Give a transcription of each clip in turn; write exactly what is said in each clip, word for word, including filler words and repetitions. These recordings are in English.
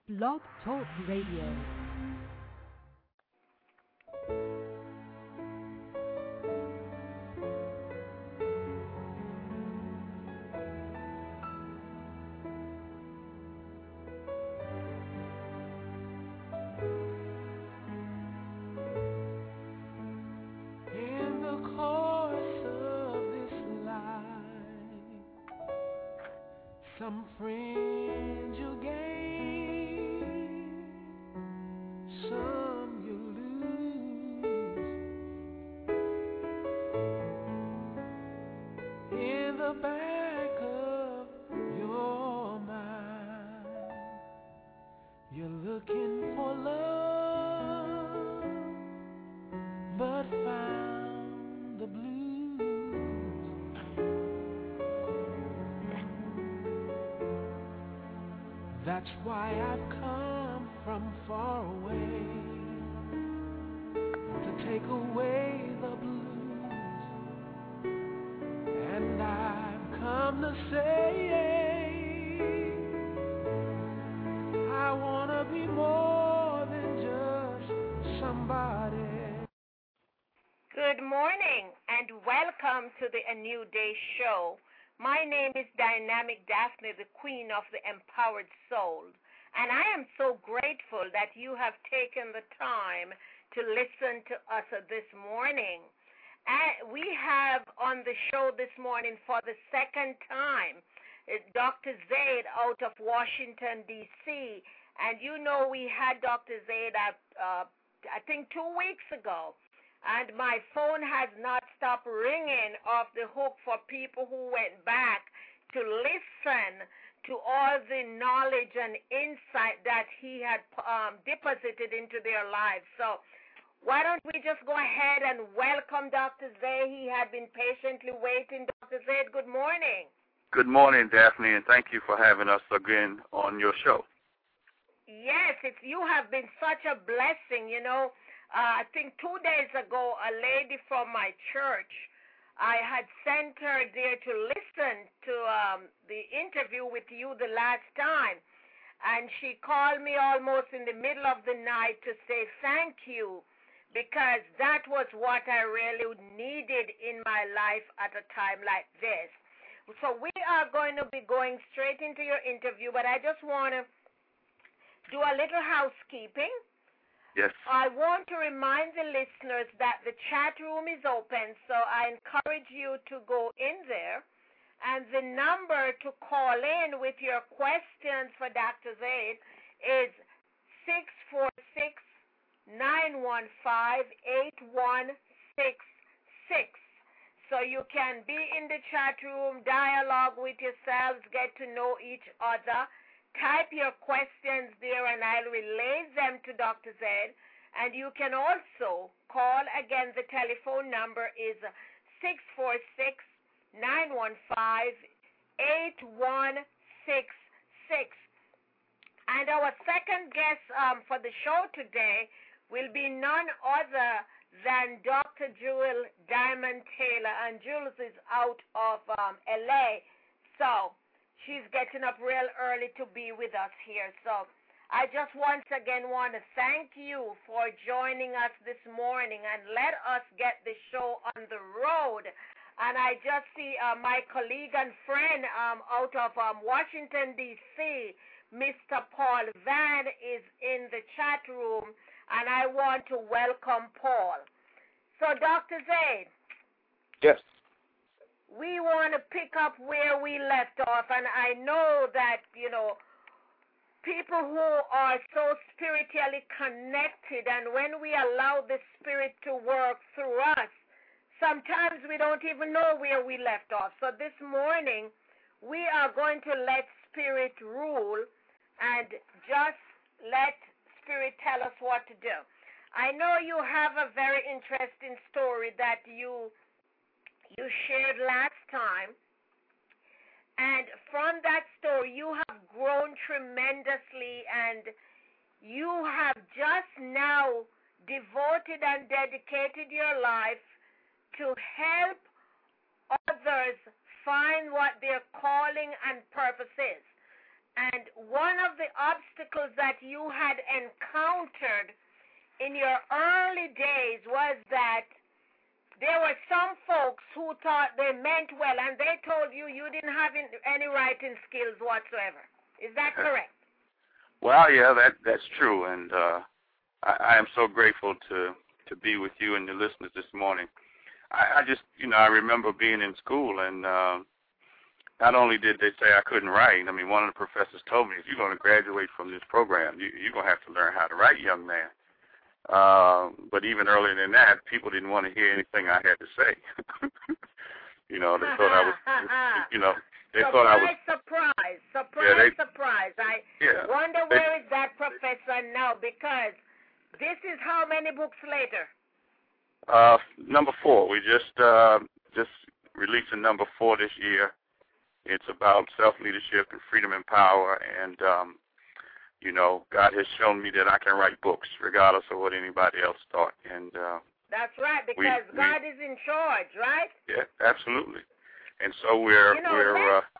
Blog Talk Radio. Some friends you gain, some you lose. In the back of your mind, you're looking for love, but found the blues. That's why I've come from far away to take away the blues. And I've come to say I want to be more than just somebody. Good morning and welcome to the A New Day Show. My name is Dynamic Daphne, the Queen of the Empowered Soul, and I am so grateful that you have taken the time to listen to us this morning. And we have on the show this morning for the second time Doctor Zaid out of Washington, D C, and you know we had Doctor Zaid, uh, I think, two weeks ago. And my phone has not stopped ringing off the hook for people who went back to listen to all the knowledge and insight that he had um, deposited into their lives. So why don't we just go ahead and welcome Doctor Zaid? He had been patiently waiting. Doctor Zaid, good morning. Good morning, Daphne, and thank you for having us again on your show. Yes, it's, you have been such a blessing, you know. Uh, I think two days ago, a lady from my church, I had sent her there to listen to um, the interview with you the last time. And she called me almost in the middle of the night to say thank you, because that was what I really needed in my life at a time like this. So we are going to be going straight into your interview, but I just want to do a little housekeeping. Yes. I want to remind the listeners that the chat room is open, so I encourage you to go in there. And the number to call in with your questions for Doctor Zaid is six four six, nine one five, eight one six six. So you can be in the chat room, dialogue with yourselves, get to know each other. Type your questions there, and I'll relay them to Doctor Zaid. And you can also call, again, the telephone number is six four six, nine one five, eight one six six. And our second guest um, for the show today will be none other than Doctor Jewel Diamond Taylor. And Jules is out of um, L A, so she's getting up real early to be with us here. So I just once again want to thank you for joining us this morning, and let us get the show on the road. And I just see uh, my colleague and friend um, out of um, Washington, D C, Mister Paul Van, is in the chat room, and I want to welcome Paul. So, Doctor Zaid. Yes. We want to pick up where we left off, and I know that, you know, people who are so spiritually connected, and when we allow the Spirit to work through us, sometimes we don't even know where we left off. So this morning, we are going to let Spirit rule and just let Spirit tell us what to do. I know you have a very interesting story that you you shared last time, and from that story you have grown tremendously, and you have just now devoted and dedicated your life to help others find what their calling and purpose is. And one of the obstacles that you had encountered in your early days was that there were some folks who thought they meant well, and they told you you didn't have any writing skills whatsoever. Is that correct? Well, yeah, that that's true, and uh, I, I am so grateful to, to be with you and the listeners this morning. I, I just, you know, I remember being in school, and uh, not only did they say I couldn't write, I mean, one of the professors told me, if you're going to graduate from this program, you, you're going to have to learn how to write, young man. Uh, but even earlier than that, people didn't want to hear anything I had to say. you know, they thought I was, you know, they surprise, thought I was. Surprise, surprise, yeah, they, surprise. I yeah, wonder they, where is that professor now, because this is how many books later? Uh, number four. We just uh, just released a number four this year. It's about self-leadership and freedom and power, and um, you know, God has shown me that I can write books regardless of what anybody else thought. And uh, that's right, because we, God we, is in charge, right? Yeah, absolutely. And so we're you know, we're. Uh,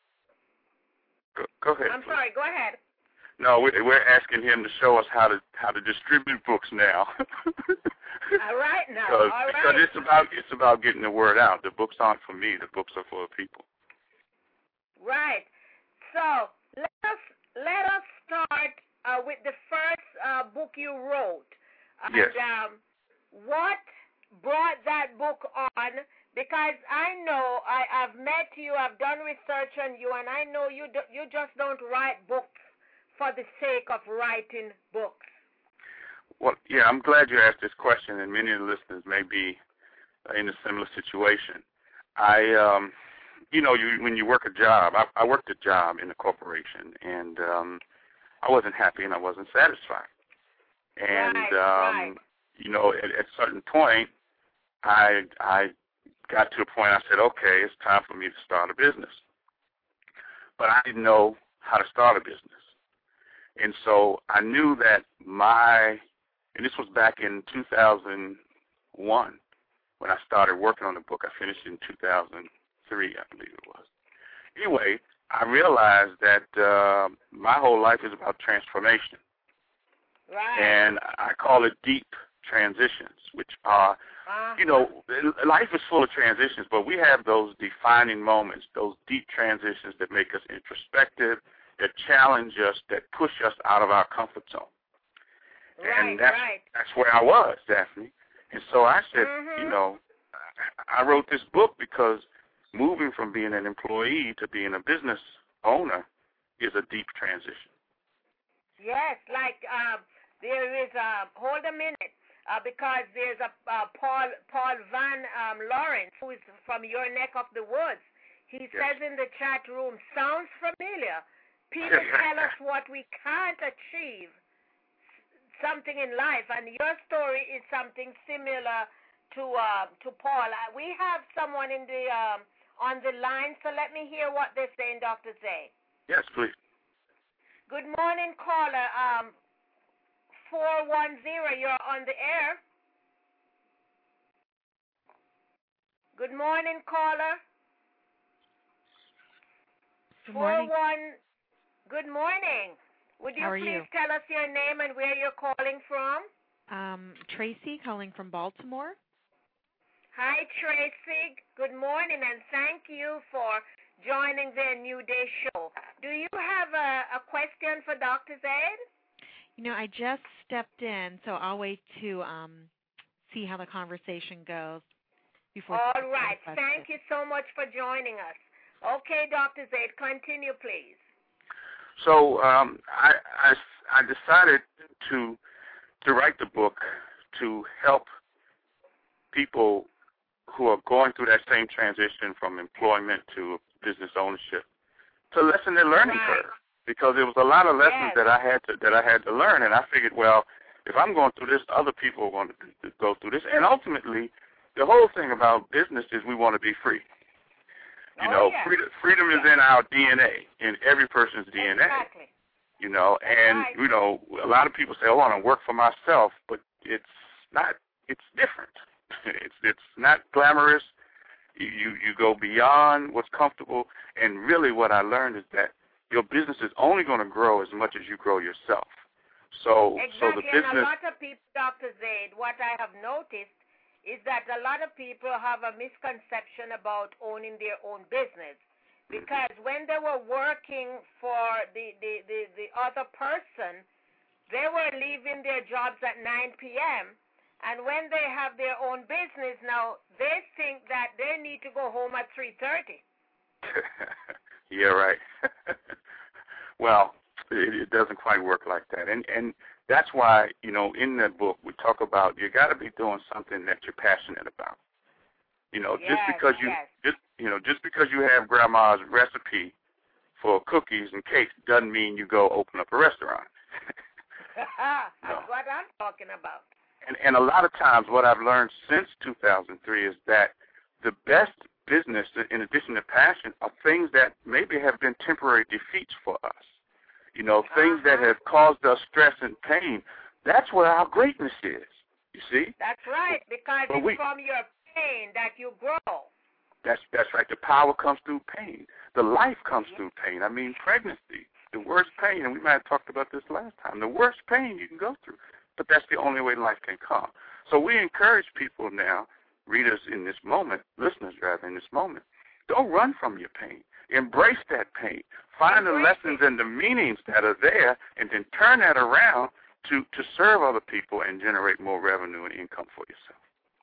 go, go ahead. I'm please. sorry. Go ahead. No, we're, we're asking him to show us how to how to distribute books now. All right, now. Because, All because right. it's about it's about getting the word out. The books aren't for me. The books are for people. Right. So let us let us start uh, with the first uh, book you wrote. And, yes. Um, what brought that book on? Because I know I, I've met you, I've done research on you, and I know you do, you just don't write books for the sake of writing books. Well, yeah, I'm glad you asked this question, and many of the listeners may be in a similar situation. I, um, you know, you, when you work a job, I, I worked a job in a corporation, and um, I wasn't happy and I wasn't satisfied. And, right, um, right. you know, at, at a certain point, I, I got to a point I said, okay, it's time for me to start a business. But I didn't know how to start a business. And so I knew that my, and this was back in two thousand one when I started working on the book. I finished in two thousand three, I believe it was. Anyway, I realized that uh, my whole life is about transformation. Right. And I call it deep transitions, which are, uh-huh. you know, life is full of transitions, but we have those defining moments, those deep transitions that make us introspective, that challenge us, that push us out of our comfort zone. Right, and that's, right. that's where I was, Daphne. And so I said, mm-hmm. you know, I wrote this book because moving from being an employee to being a business owner is a deep transition. Yes, like uh, there is a, hold a minute, uh, because there's a uh, Paul Paul Van um, Lawrence, who is from your neck of the woods. He yes. says in the chat room, sounds familiar. People tell us what we can't achieve, something in life, and your story is something similar to uh, to Paul. Uh, we have someone in the um, on the line, so let me hear what they're saying, Doctor Zay. Yes, please. Good morning, caller. Um, four one zero, you're on the air. Good morning, caller. Good morning. four one, good morning. Would you How are please you? tell us your name and where you're calling from? Um, Tracy, calling from Baltimore. Hi, Tracy. Good morning, and thank you for joining the New Day show. Do you have a, a question for Doctor Zaid? You know, I just stepped in, so I'll wait to um, see how the conversation goes before. All right. Thank you so much for joining us. Okay, Doctor Zaid, continue, please. So um, I, I, I decided to to write the book to help people who are going through that same transition from employment to business ownership to lessen their learning right. curve, because there was a lot of lessons yes. that I had to that I had to learn, and I figured, well, if I'm going through this, other people are going to go through this, and ultimately, the whole thing about business is we want to be free. You oh, know, yeah. freedom, freedom yeah. is in our D N A, in every person's D N A. Exactly. You know, and, right. you know, a lot of people say, oh, I want to work for myself, but it's not, it's different. It's it's not glamorous. You, you, you go beyond what's comfortable, and really what I learned is that your business is only going to grow as much as you grow yourself. So, exactly. so the business. And a lot of people, Doctor Zaid, what I have noticed is that a lot of people have a misconception about owning their own business. Because mm-hmm. when they were working for the, the, the, the other person, they were leaving their jobs at nine p.m., and when they have their own business now, they think that they need to go home at three thirty. Yeah, right. Well, it, it doesn't quite work like that. And and that's why, you know, in that book we talk about you got to be doing something that you're passionate about. You know, yes, just because you yes. just you know, just because you have grandma's recipe for cookies and cakes doesn't mean you go open up a restaurant. That's no. what I'm talking about. And, and a lot of times what I've learned since two thousand three is that the best business, in addition to passion, are things that maybe have been temporary defeats for us. You know, things uh-huh. that have caused us stress and pain. That's where our greatness is, you see? That's right, because but it's we, from your pain that you grow. That's, that's right. The power comes through pain. The life comes yeah. through pain. I mean, pregnancy, the worst pain, and we might have talked about this last time, the worst pain you can go through. But that's the only way life can come. So we encourage people now, readers in this moment, listeners rather in this moment, don't run from your pain. Embrace that pain. Find Embrace the lessons it. and the meanings that are there, and then turn that around to, to serve other people and generate more revenue and income for yourself.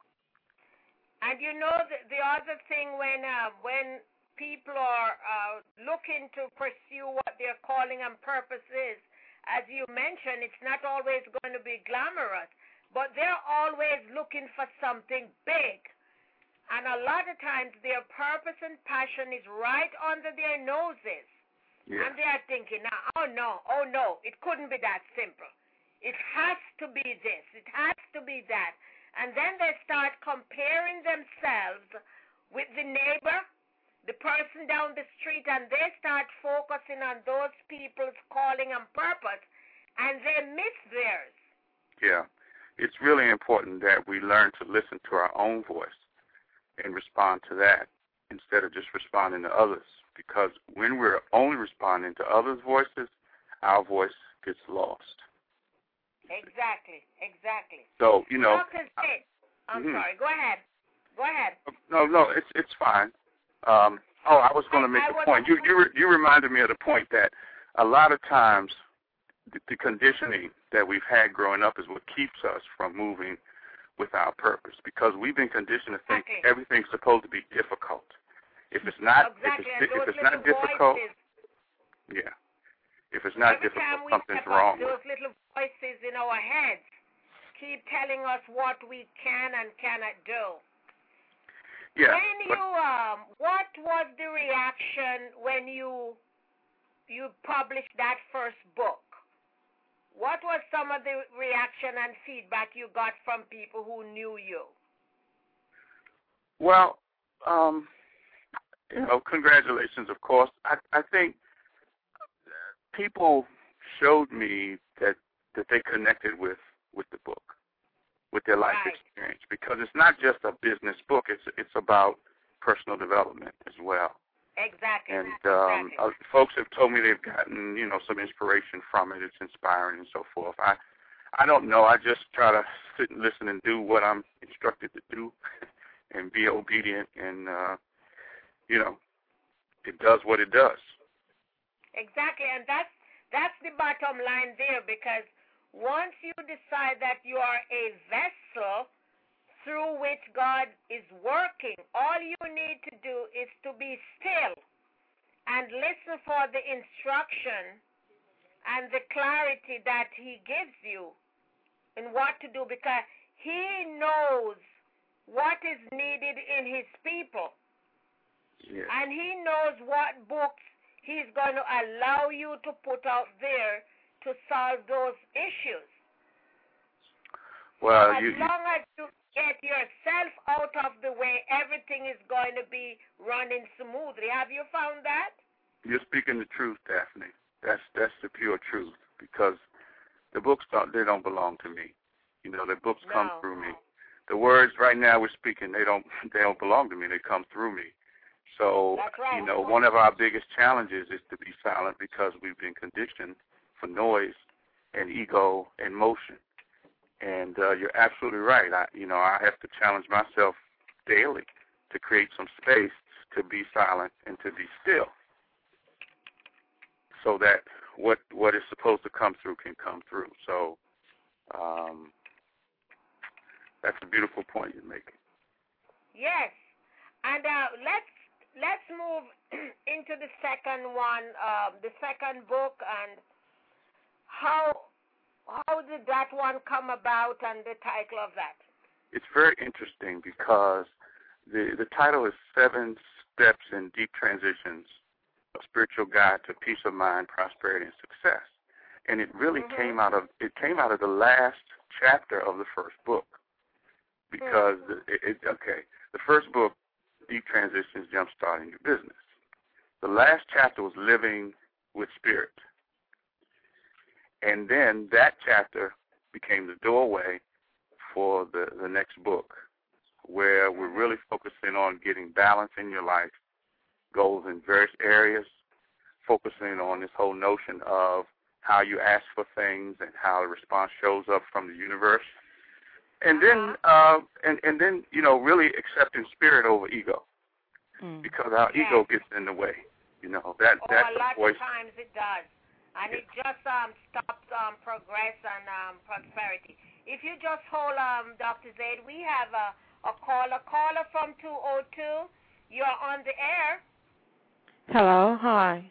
And you know, the, the other thing when uh, when people are uh, looking to pursue what their calling and purpose is, as you mentioned, it's not always going to be glamorous, but they're always looking for something big. And a lot of times their purpose and passion is right under their noses. Yeah. And they are thinking, oh, no, oh, no, it couldn't be that simple. It has to be this. It has to be that. And then they start comparing themselves with the neighbor, the person down the street, and they start focusing on those people's calling and purpose, and they miss theirs. Yeah. It's really important that we learn to listen to our own voice and respond to that instead of just responding to others. Because when we're only responding to others' voices, our voice gets lost. Exactly, exactly. So, you know. Doctor Zaid, I'm mm-hmm. sorry, go ahead. Go ahead. No, no, it's it's fine. Um, oh, I was going to make I, a I point. You, you, you reminded me of the point that a lot of times the, the conditioning that we've had growing up is what keeps us from moving with our purpose, because we've been conditioned to think exactly. everything's supposed to be difficult. If it's not, exactly. if it's, if it's not difficult, voices, yeah. If it's not every difficult, time we something's step wrong. Up, those little voices in our heads keep telling us what we can and cannot do. Yeah. When you um, what was the reaction when you you published that first book? What was some of the reaction and feedback you got from people who knew you? Well, um, you know, congratulations, of course. I, I think people showed me that, that they connected with, with the book, with their life right. experience, because it's not just a business book. It's it's about personal development as well. Exactly. And um, exactly. uh, folks have told me they've gotten, you know, some inspiration from it. It's inspiring and so forth. I, I don't know. I just try to sit and listen and do what I'm instructed to do, and be obedient. And uh, you know, it does what it does. Exactly, and that's that's the bottom line there. Because once you decide that you are a vessel through which God is working, all you need to do is to be still and listen for the instruction and the clarity that He gives you in what to do, because He knows what is needed in His people. Yeah. And He knows what books He's going to allow you to put out there to solve those issues. Well, as you, long as you get yourself out of the way, everything is going to be running smoothly. Have you found that? You're speaking the truth, Daphne. That's that's the pure truth, because the books don't, they don't belong to me. You know, the books no. come through me. The words right now we're speaking, they don't they don't belong to me. They come through me. So, That's right. you know, one of our biggest challenges is to be silent because we've been conditioned for noise and ego and motion. And uh, you're absolutely right. I, you know, I have to challenge myself daily to create some space to be silent and to be still, so that what what is supposed to come through can come through. So um, that's a beautiful point you're making. Yes, and uh, let's let's move into the second one, uh, the second book, and how how did that one come about, and the title of that? It's very interesting because the the title is Seven Steps in Deep Transitions: A Spiritual Guide to Peace of Mind, Prosperity, and Success. And it really mm-hmm. came out of it came out of the last chapter of the first book, because mm-hmm. it, it, okay, the first book, Deep Transitions, Jumpstarting Your Business. The last chapter was Living with Spirit, and then that chapter became the doorway for the the next book, where we're really focusing on getting balance in your life, goals in various areas, focusing on this whole notion of how you ask for things and how the response shows up from the universe. And then, uh, and, and then, you know, really accepting spirit over ego, mm. because our yes. ego gets in the way. You know, that oh, that's a lot the voice. of times it does, and it just um, stops um, progress and um, prosperity. If you just hold, um, Doctor Zaid, we have a, a caller, caller from two oh two. You're on the air. Hello, hi.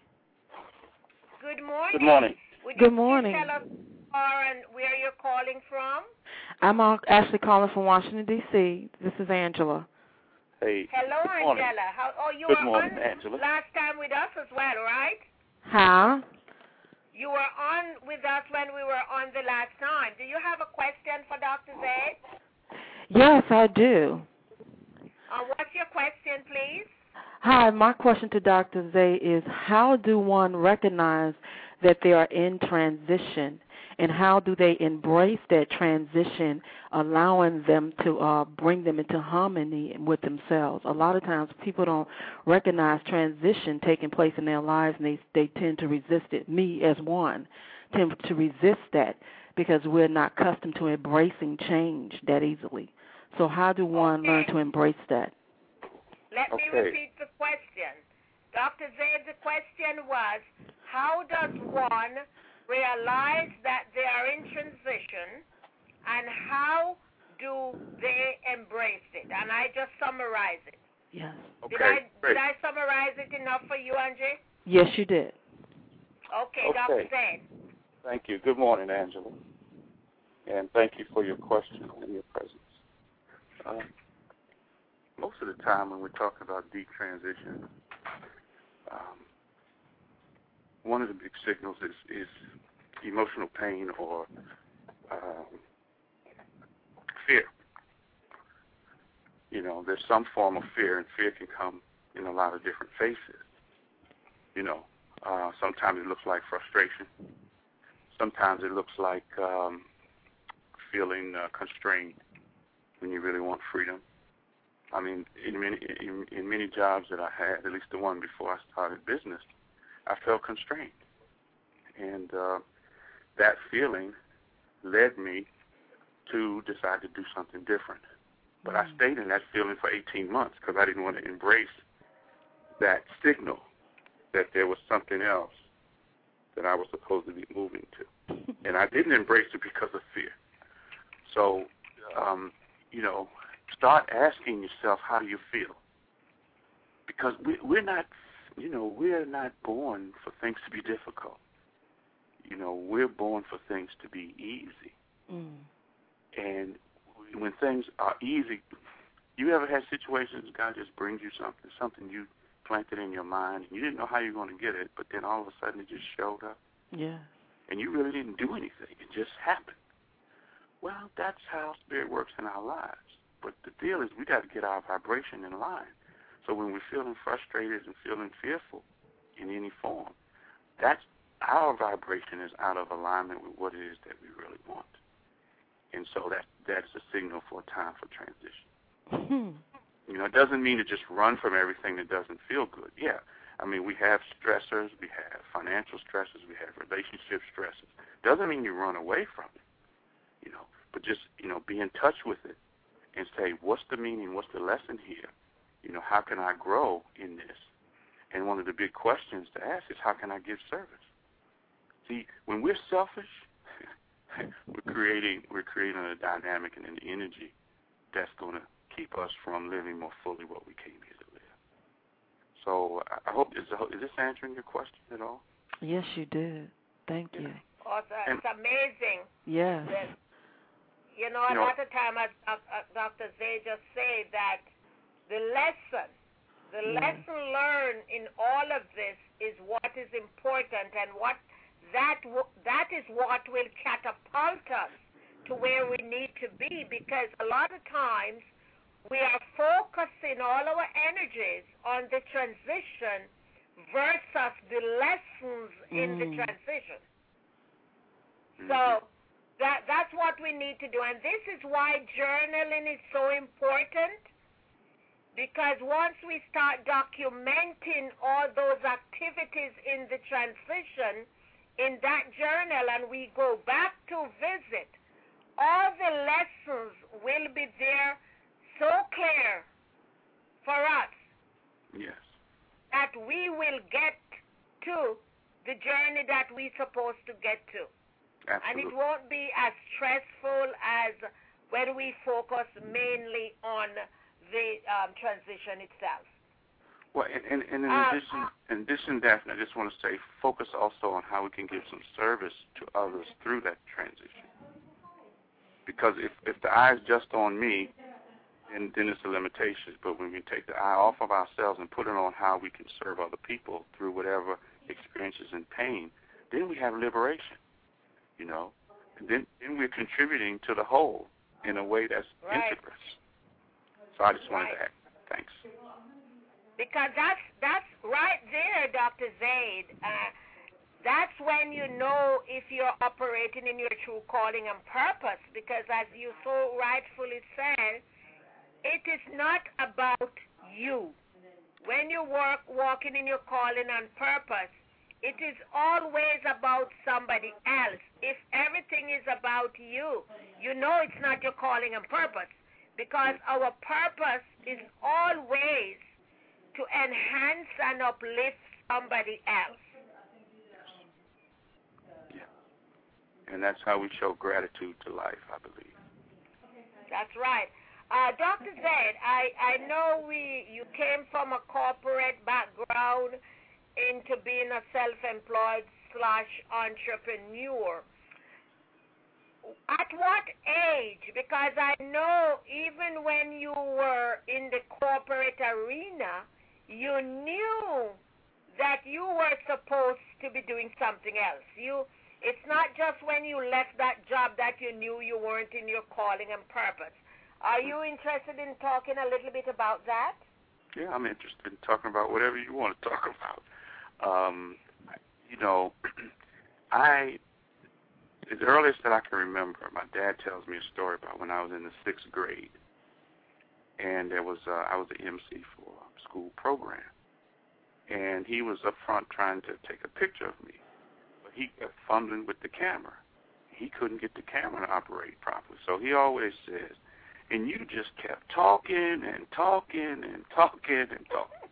Good morning. Good morning. Would Good you morning. Tell us and where you're calling from? I'm actually calling from Washington, D C This is Angela. Hey. Hello, good Angela. How, oh, you good were morning, on Angela. last time with us as well, right? Huh? You were on with us when we were on the last time. Do you have a question for Doctor Zaid? Yes, I do. Uh, what's your question, please? Hi, my question to Doctor Zaid is, how do one recognize that they are in transition, and how do they embrace that transition, allowing them to uh, bring them into harmony with themselves? A lot of times people don't recognize transition taking place in their lives, and they, they tend to resist it. Me, as one, tend to resist that because we're not accustomed to embracing change that easily. So how do one okay. learn to embrace that? Let okay. me repeat the question. Doctor Zaid, the question was, how does one realize that they are in transition, and how do they embrace it? And I just summarize it. Yes. Okay. Did I, Great. did I summarize it enough for you, Angie? Yes, you did. Okay, okay. Doctor Zaid. Thank you. Good morning, Angela. And thank you for your question and your presence. Uh, most of the time when we're talking about deep transition, um, one of the big signals is, is emotional pain or um, fear. You know, there's some form of fear, and fear can come in a lot of different faces. You know, uh, sometimes it looks like frustration. Sometimes it looks like um, feeling uh, constrained when you really want freedom. I mean, in many in, in many jobs that I had, at least the one before I started business, I felt constrained, and uh, that feeling led me to decide to do something different. But mm. I stayed in that feeling for eighteen months because I didn't want to embrace that signal that there was something else that I was supposed to be moving to. And I didn't embrace it because of fear. So, um, you know, start asking yourself, how do you feel? Because we, we're not, you know, we're not born for things to be difficult. You know, we're born for things to be easy. Mm. And when things are easy, you ever had situations God just brings you something, something you planted in your mind, and you didn't know how you were going to get it, but then all of a sudden it just showed up? Yeah. And you really didn't do anything. It just happened. Well, that's how spirit works in our lives. But the deal is we got to get our vibration in line. So when we're feeling frustrated and feeling fearful in any form, that's our vibration is out of alignment with what it is that we really want. And so that that's a signal for a time for transition. Mm-hmm. You know, it doesn't mean to just run from everything that doesn't feel good. Yeah, I mean, we have stressors, we have financial stresses, we have relationship stresses. Doesn't mean you run away from it, you know, but just, you know, be in touch with it and say, what's the meaning, what's the lesson here? You know, how can I grow in this? And one of the big questions to ask is, how can I give service? See, when we're selfish, we're creating we're creating a dynamic and an energy that's going to keep us from living more fully what we came here to live. So I hope, is, is this answering your question at all? Yes, you did. Thank yeah. you. Awesome. It's amazing. Yes. That, you know, a you know, lot of time, as Doctor Zay just said, that the lesson, the yes. lesson learned in all of this is what is important, and what that that is what will catapult us to where we need to be, because a lot of times we are focusing all our energies on the transition versus the lessons mm. in the transition. Mm-hmm. So that that's what we need to do, and this is why journaling is so important, because once we start documenting all those activities in the transition in that journal, and we go back to visit, all the lessons will be there so clear for us. Yes. That we will get to the journey that we're supposed to get to. Absolutely. And it won't be as stressful as when we focus mainly on the um, transition itself. Well, and, and, and in uh, addition, in addition, Daphne, I just want to say, focus also on how we can give some service to others through that transition. Because if, if the eye is just on me, then, then it's a limitation. But when we take the eye off of ourselves and put it on how we can serve other people through whatever experiences and pain, then we have liberation, you know. And then, then we're contributing to the whole in a way that's right. integrous. So I just wanted right. to add, thanks. Because that's, that's right there, Doctor Zaid. Uh, That's when you know if you're operating in your true calling and purpose, because as you so rightfully said, it is not about you. When you work walking in your calling and purpose, it is always about somebody else. If everything is about you, you know it's not your calling and purpose, because our purpose is always to enhance and uplift somebody else. And that's how we show gratitude to life, I believe. That's right. Uh, Doctor Zaid, I, I know we you came from a corporate background into being a self-employed slash entrepreneur. At what age? Because I know even when you were in the corporate arena, you knew that you were supposed to be doing something else. You It's not just when you left that job that you knew you weren't in your calling and purpose. Are you interested in talking a little bit about that? Yeah, I'm interested in talking about whatever you want to talk about. Um, you know, I, the earliest that I can remember, my dad tells me a story about when I was in the sixth grade, and there was uh, I was the M C for a school program, and he was up front trying to take a picture of me. He kept fumbling with the camera. He couldn't get the camera to operate properly. So he always says, and you just kept talking and talking and talking and talking.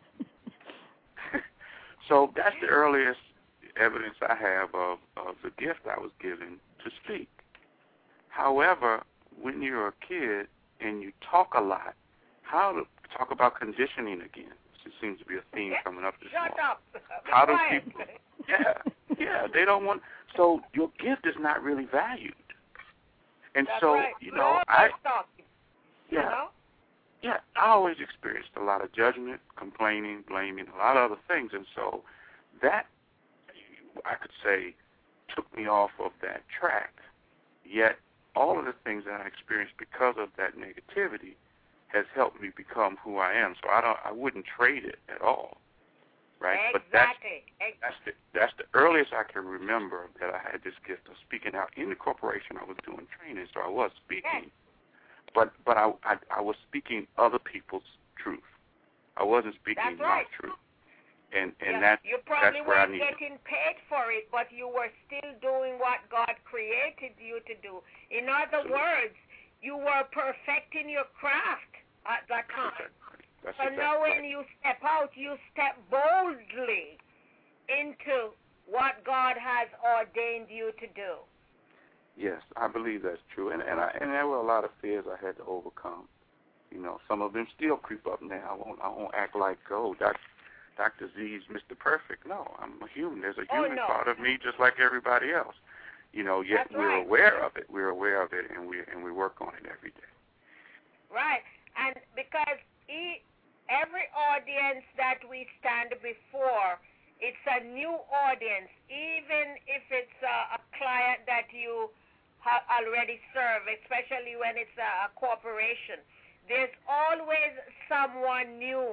So that's the earliest evidence I have of, of the gift I was given to speak. However, when you're a kid and you talk a lot, how to talk about conditioning again. It seems to be a theme coming up this Shut morning. up. How do people... Yeah, yeah, they don't want... So your gift is not really valued. And That's so, right. you know, I... Yeah, you know? yeah, I always experienced a lot of judgment, complaining, blaming, a lot of other things. And so that, I could say, took me off of that track. Yet all of the things that I experienced because of that negativity has helped me become who I am. So I don't, I wouldn't trade it at all, right? Exactly. But that's, that's the that's the earliest I can remember that I had this gift of speaking out. In the corporation, I was doing training, so I was speaking, yes. but but I, I I was speaking other people's truth. I wasn't speaking That's my right. truth. And and yeah. that's, you probably that's where I weren't need getting paid for it, but you were still doing what God created you to do. In other Absolutely. words, you were perfecting your craft at that time. That's So exactly now when right. you step out, you step boldly into what God has ordained you to do. Yes, I believe that's true. And and, I, and there were a lot of fears I had to overcome. You know, some of them still creep up now. I won't, I won't act like, oh, Doctor Doctor Z's Mister Perfect. No, I'm a human. There's a Oh, human no. part of me just like everybody else. You know, yet That's we're right. aware of it. We're aware of it, and we and we work on it every day. Right. And because e- every audience that we stand before, it's a new audience, even if it's a, a client that you ha- already serve, especially when it's a, a corporation. There's always someone new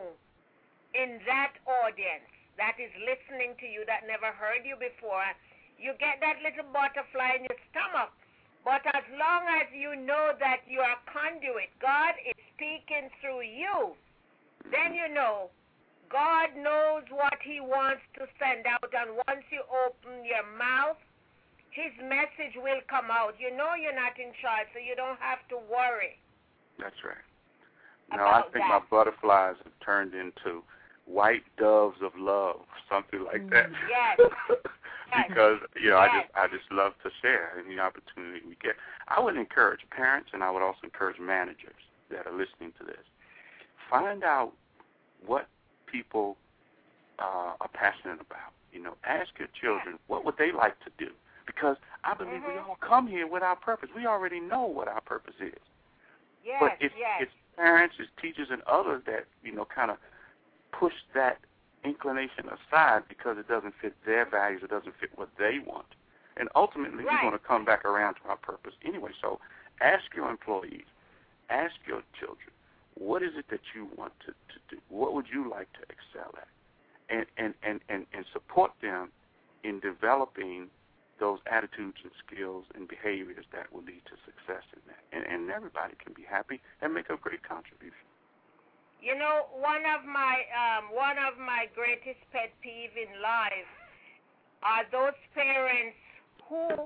in that audience that is listening to you that never heard you before. You get that little butterfly in your stomach. But as long as you know that you're a conduit, God is speaking through you, then you know God knows what he wants to send out. And once you open your mouth, his message will come out. You know you're not in charge, so you don't have to worry. That's right. No, I think that. my butterflies have turned into white doves of love, something like that. Yes. Because you know, yes. I just I just love to share any opportunity we get. I would encourage parents, and I would also encourage managers that are listening to this. Find out what people uh, are passionate about. You know, ask your children what would they like to do, because I believe mm-hmm. we all come here with our purpose. We already know what our purpose is. Yes, but it's, yes. it's parents, it's teachers, and others that, you know, kind of push that inclination aside because it doesn't fit their values, it doesn't fit what they want. And ultimately, right. we're going to come back around to our purpose anyway. So ask your employees, ask your children, what is it that you want to, to do? What would you like to excel at? And, and, and, and, and support them in developing those attitudes and skills and behaviors that will lead to success in that. And, and everybody can be happy and make a great contribution. You know, one of my um, one of my greatest pet peeves in life are those parents who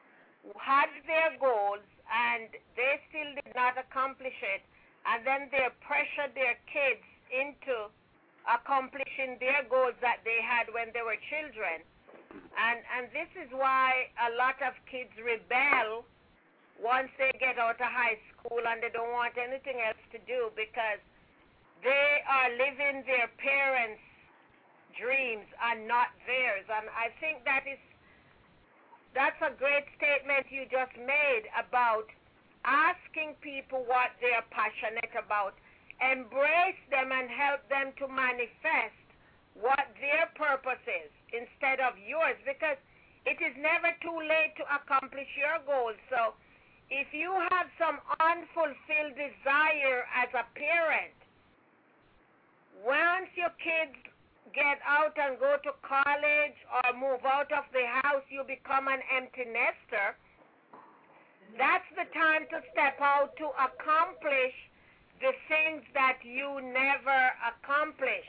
had their goals and they still did not accomplish it, and then they pressure their kids into accomplishing their goals that they had when they were children. And and this is why a lot of kids rebel once they get out of high school and they don't want anything else to do, because they are living their parents' dreams and not theirs. And I think that is that's a great statement you just made about asking people what they're passionate about. Embrace them and help them to manifest what their purpose is instead of yours, because it is never too late to accomplish your goals. So if you have some unfulfilled desire as a parent, once your kids get out and go to college or move out of the house, you become an empty nester. That's the time to step out to accomplish the things that you never accomplish.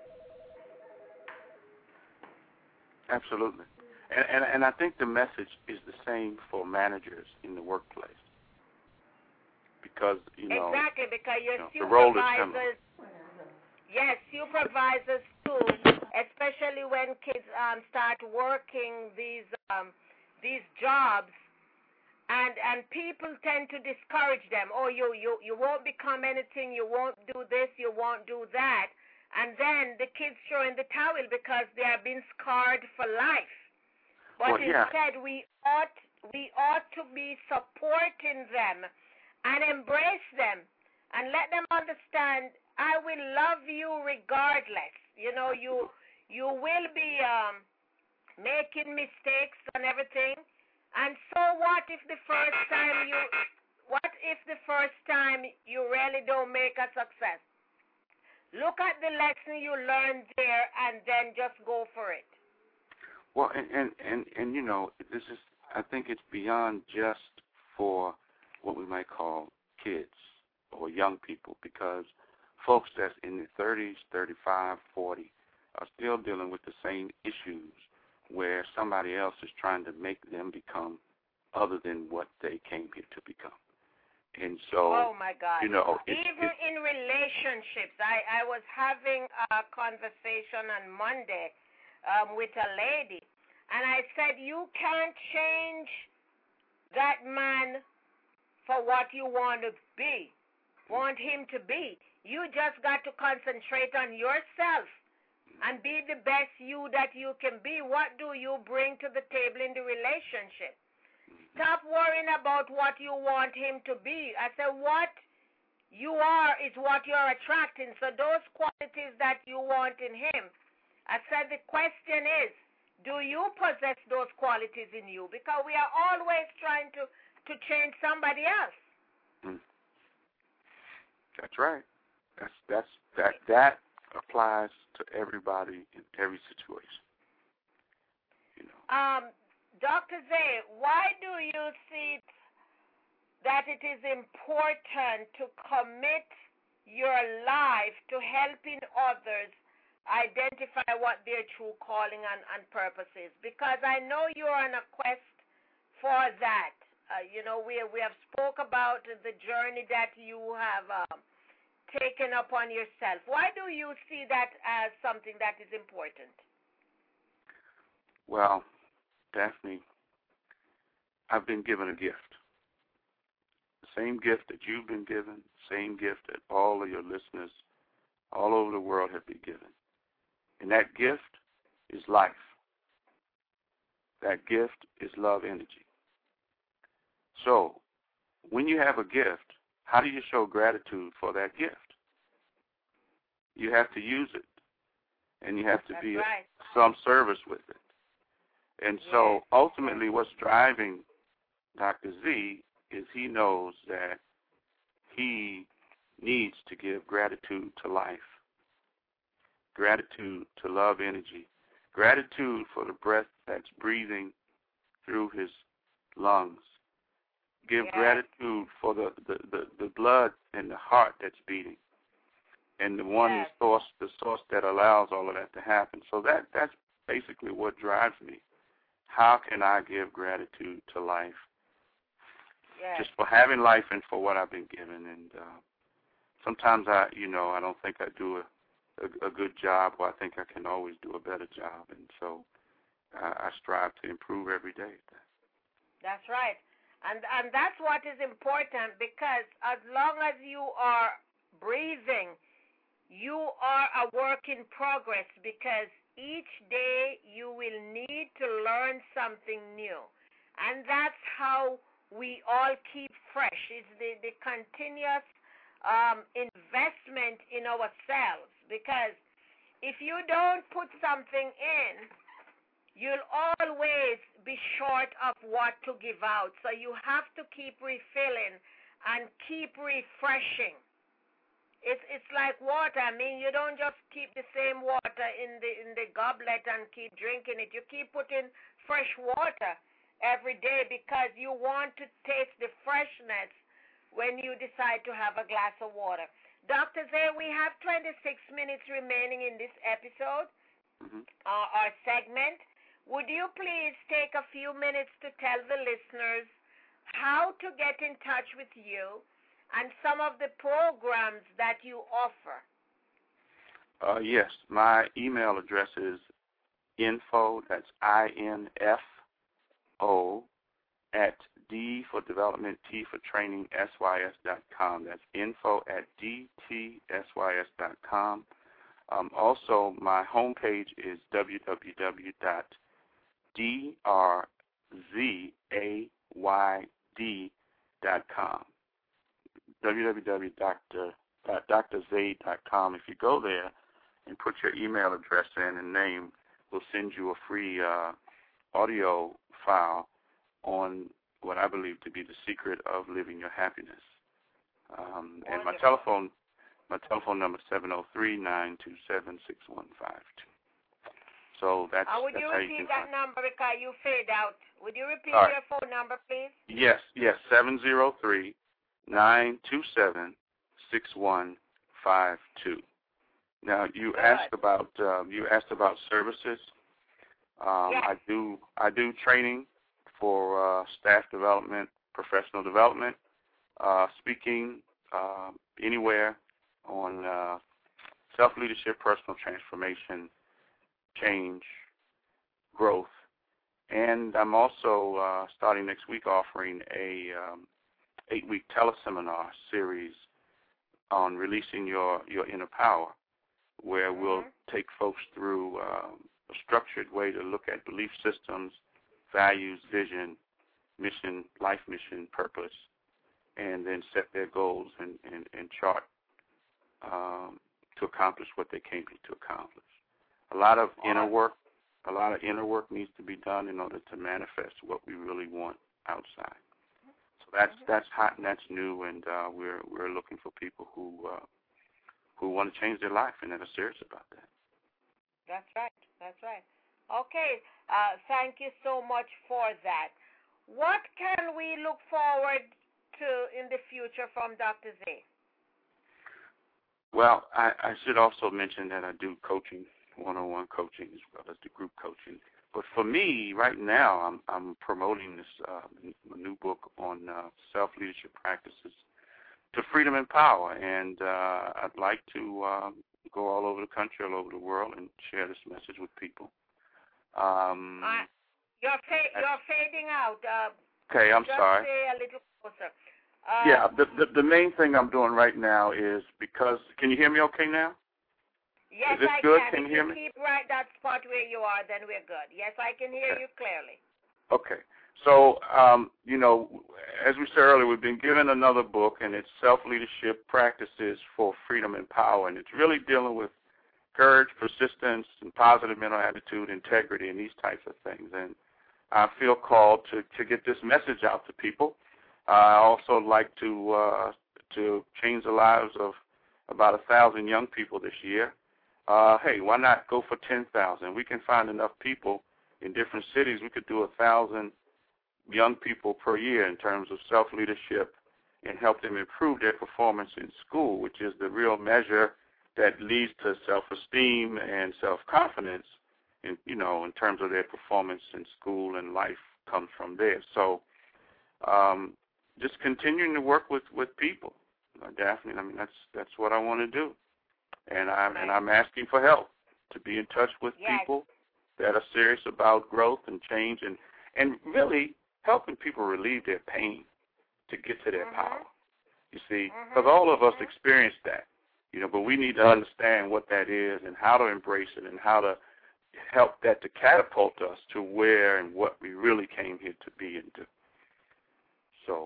Absolutely. And, and and I think the message is the same for managers in the workplace. Because, you know, exactly, because your you know, the role is supervisors, yes, supervisors too, especially when kids um, start working these um, these jobs, and and people tend to discourage them. Oh, you, you, you won't become anything, you won't do this, you won't do that. And then the kids throw in the towel because they have been scarred for life. But well, yeah. instead, we ought we ought to be supporting them and embrace them and let them understand, I will love you regardless. You know, you you will be um, making mistakes and everything. And so what if the first time you what if the first time you really don't make a success? Look at the lesson you learned there and then just go for it. Well, and, and, and, and, you know, this is, I think it's beyond just for what we might call kids or young people, because folks that's in their thirties, thirty-five, forty, are still dealing with the same issues where somebody else is trying to make them become other than what they came here to become. And so, oh my God, you know, it, even it, in relationships, I, I was having a conversation on Monday um, with a lady, and I said, you can't change that man for what you want to be, want him to be. You just got to concentrate on yourself and be the best you that you can be. What do you bring to the table in the relationship? Stop worrying about what you want him to be. I said, what you are is what you're attracting. So those qualities that you want in him, I said the question is, do you possess those qualities in you? Because we are always trying to, to change somebody else. Mm. That's right. That's that's that that applies to everybody in every situation. You know. Um, Doctor Zay, why do you see that it is important to commit your life to helping others identify what their true calling and, and purpose is? Because I know you're on a quest for that. Uh, you know, we we have spoke about the journey that you have um, taken upon yourself. Why do you see that as something that is important? Well, Daphne, I've been given a gift. The same gift that you've been given, same gift that all of your listeners all over the world have been given. And that gift is life. That gift is love energy. So, when you have a gift, how do you show gratitude for that gift? You have to use it, and you have to That's be right. of some service with it. And so, Yes. ultimately, what's driving Doctor Z is he knows that he needs to give gratitude to life, gratitude to love energy, gratitude for the breath that's breathing through his lungs. Give Yes. gratitude for the, the, the, the blood and the heart that's beating, and the one Yes. the source the source that allows all of that to happen. So that that's basically what drives me. How can I give gratitude to life? Yes. Just for having life and for what I've been given. And uh, sometimes I, you know, I don't think I do a, a, a good job, or I think I can always do a better job. And so I, I strive to improve every day. That's right. And and that's what is important, because as long as you are breathing, you are a work in progress, because each day you will need to learn something new. And that's how we all keep fresh. It's the, the continuous um, investment in ourselves, because if you don't put something in, you'll always be short of what to give out. So you have to keep refilling and keep refreshing. It's it's like water. I mean, you don't just keep the same water in the in the goblet and keep drinking it. You keep putting fresh water every day, because you want to taste the freshness when you decide to have a glass of water. Doctor Zay, we have twenty-six minutes remaining in this episode, Mm-hmm. uh, our segment. Would you please take a few minutes to tell the listeners how to get in touch with you and some of the programs that you offer? Uh, yes, my email address is info, that's I N F O, at D for development, T for training, S Y S dot com. That's info at D T S Y S dot com. Um, also, my homepage is w w w dot D R Z A Y D dot com. w w w dot dr zay dot com. If you go there and put your email address in and name, we'll send you a free uh, audio file on what I believe to be the secret of living your happiness. Um, and my telephone, my telephone number is seven zero three, nine two seven, six one five two. So that's, uh, would that's you how repeat you can that find. number, because you fade out? Would you repeat All right. your phone number, please? Yes, yes, seven zero three, nine two seven, six one five two. Now you Good. asked about uh, you asked about services. Um, yes. I do I do training for uh, staff development, professional development, uh, speaking uh, anywhere on uh, self-leadership, personal transformation, change, growth. And I'm also uh, starting next week offering a um, eight-week teleseminar series on releasing your, your inner power, where mm-hmm. we'll take folks through um, a structured way to look at belief systems, values, vision, mission, life mission, purpose, and then set their goals and, and, and chart um, to accomplish what they came here to accomplish. A lot of inner work, a lot of inner work needs to be done in order to manifest what we really want outside. So that's that's hot and that's new, and uh, we're we're looking for people who uh, who want to change their life and that are serious about that. That's right. That's right. Okay. Uh, thank you so much for that. What can we look forward to in the future from Doctor Z? Well, I, I should also mention that I do coaching, one-on-one coaching as well as the group coaching. But for me, right now, I'm I'm promoting this uh, new book on uh, self-leadership practices to freedom and power, and uh, I'd like to uh, go all over the country, all over the world, and share this message with people. Um, uh, you're fa- you're fading out. Uh, okay, I'm just sorry. Stay a little closer. Uh, yeah, the, the the main thing I'm doing right now is because. Can you hear me okay now? Yes, is this I good? can. Can if you hear you me? keep right that spot where you are, then we're good. Yes, I can hear okay. you clearly. Okay. So, um, you know, as we said earlier, we've been given another book, and it's Self-Leadership Practices for Freedom and Power, and it's really dealing with courage, persistence, and positive mental attitude, integrity, and these types of things. And I feel called to, to get this message out to people. Uh, I also like to uh, to change the lives of about a thousand young people this year. Uh, hey, why not go for ten thousand? We can find enough people in different cities. We could do a thousand young people per year in terms of self-leadership and help them improve their performance in school, which is the real measure that leads to self-esteem and self-confidence, in, you know, in terms of their performance in school and life comes from there. So um, just continuing to work with, with people, uh, Daphne, I mean, that's that's what I want to do. And I'm, and I'm asking for help to be in touch with yes. people that are serious about growth and change and, and really helping people relieve their pain to get to their mm-hmm. power. You see, because mm-hmm. all of us mm-hmm. experience that, you know, but we need to understand what that is and how to embrace it and how to help that to catapult us to where and what we really came here to be and do. So,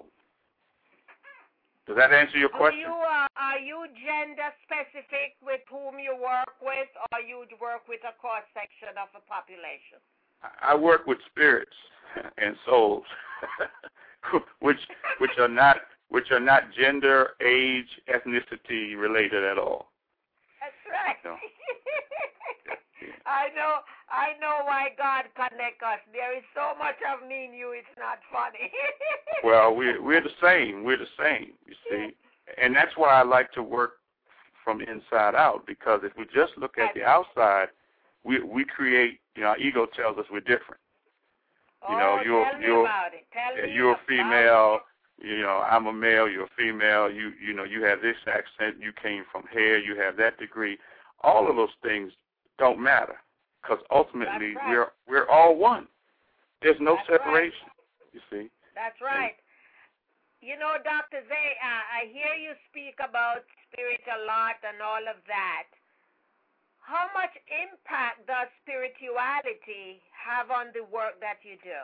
does that answer your Do question? You, uh, are you gender specific with whom you work with, or you work with a cross section of the population? I work with spirits and souls, which which are not which are not gender, age, ethnicity related at all. That's right. So, I know. I know why God connect us. There is so much of me in you. It's not funny. Well, we're we're the same. We're the same. You see, and that's why I like to work from inside out, because if we just look at the outside, we we create. You know, our ego tells us we're different. You know, oh, you're tell me you're about it. Tell me you're a about female. it. You know, I'm a male. You're a female. You you know, you have this accent. You came from here. You have that degree. All of those things don't matter, because ultimately right. we're we're all one. There's no That's separation. Right. You see. That's right. And, you know, Doctor Z, uh, I hear you speak about spirit a lot and all of that. How much impact does spirituality have on the work that you do?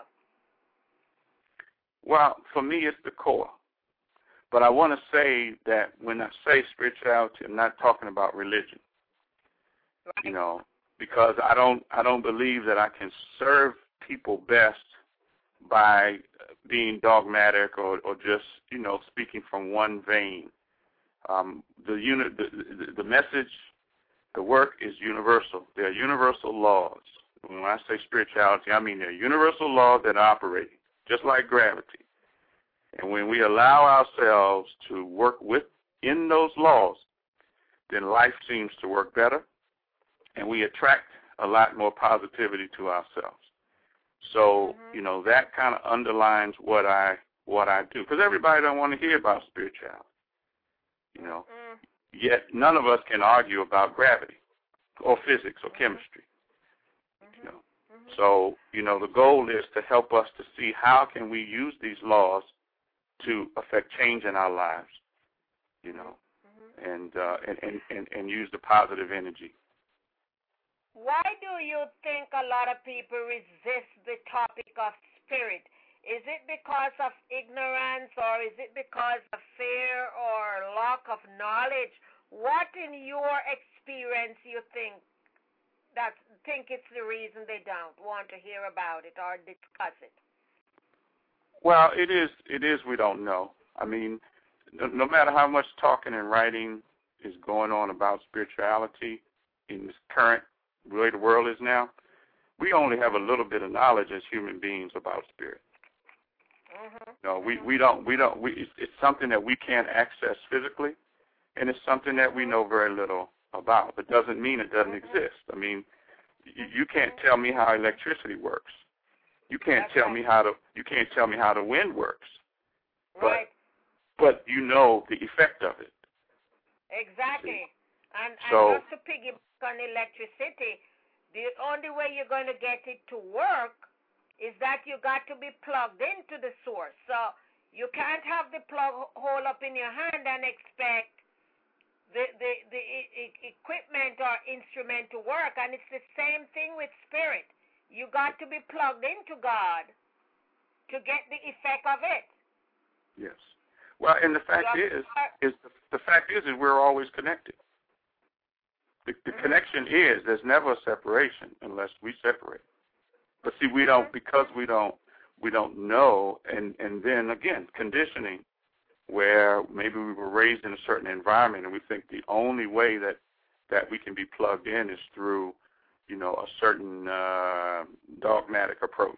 Well, for me, it's the core. But I want to say that when I say spirituality, I'm not talking about religion. Right. You know, because I don't, I don't believe that I can serve people best by being dogmatic or, or just, you know, speaking from one vein. Um, the, unit, the, the the message, the work is universal. There are universal laws. When I say spirituality, I mean there are universal laws that are operating, just like gravity. And when we allow ourselves to work within those laws, then life seems to work better, and we attract a lot more positivity to ourselves. So, mm-hmm. you know, that kind of underlines what I what I do, because everybody don't want to hear about spirituality, you know. Mm-hmm. Yet none of us can argue about gravity or physics or chemistry, mm-hmm. you know. Mm-hmm. So, you know, the goal is to help us to see how can we use these laws to affect change in our lives, you know, mm-hmm. and, uh, and, and, and, and use the positive energy. Why do you think a lot of people resist the topic of spirit? Is it because of ignorance, or is it because of fear or lack of knowledge? What, in your experience, you think that think it's the reason they don't want to hear about it or discuss it? Well, it is. It is. We don't know. I mean, no, no matter how much talking and writing is going on about spirituality in this current way the world is now, we only have a little bit of knowledge as human beings about spirit. Mm-hmm. No, we, we don't. We don't. We it's, it's something that we can't access physically, and it's something that we know very little about. But doesn't mean it doesn't mm-hmm. exist. I mean, you, you can't tell me how electricity works. You can't That's tell right. me how the you can't tell me how the wind works. Right. But but you know the effect of it. Exactly. And, and so, just to piggyback on electricity, the only way you're going to get it to work is that you got to be plugged into the source. So you can't have the plug hole up in your hand and expect the, the, the e- equipment or instrument to work. And it's the same thing with spirit. You got to be plugged into God to get the effect of it. Yes. Well, and the fact is, is the, the fact is, is we're always connected. The, the mm-hmm. connection is there's never a separation unless we separate. But see, we don't because we don't we don't know, and and then again conditioning, where maybe we were raised in a certain environment, and we think the only way that that we can be plugged in is through, you know, a certain uh, dogmatic approach.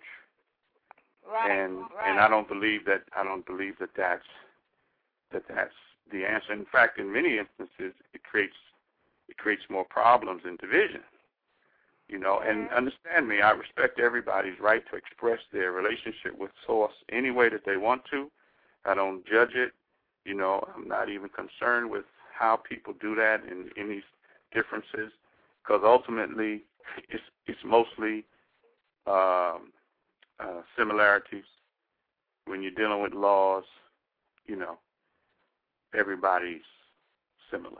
Right, and right. and I don't believe that I don't believe that that's that that's the answer. In fact, in many instances, it creates it creates more problems and division. You know, mm-hmm. and understand me, I respect everybody's right to express their relationship with Source any way that they want to. I don't judge it. You know, I'm not even concerned with how people do that and any differences, because ultimately it's it's mostly um, uh, similarities. When you're dealing with laws, you know, everybody's similar.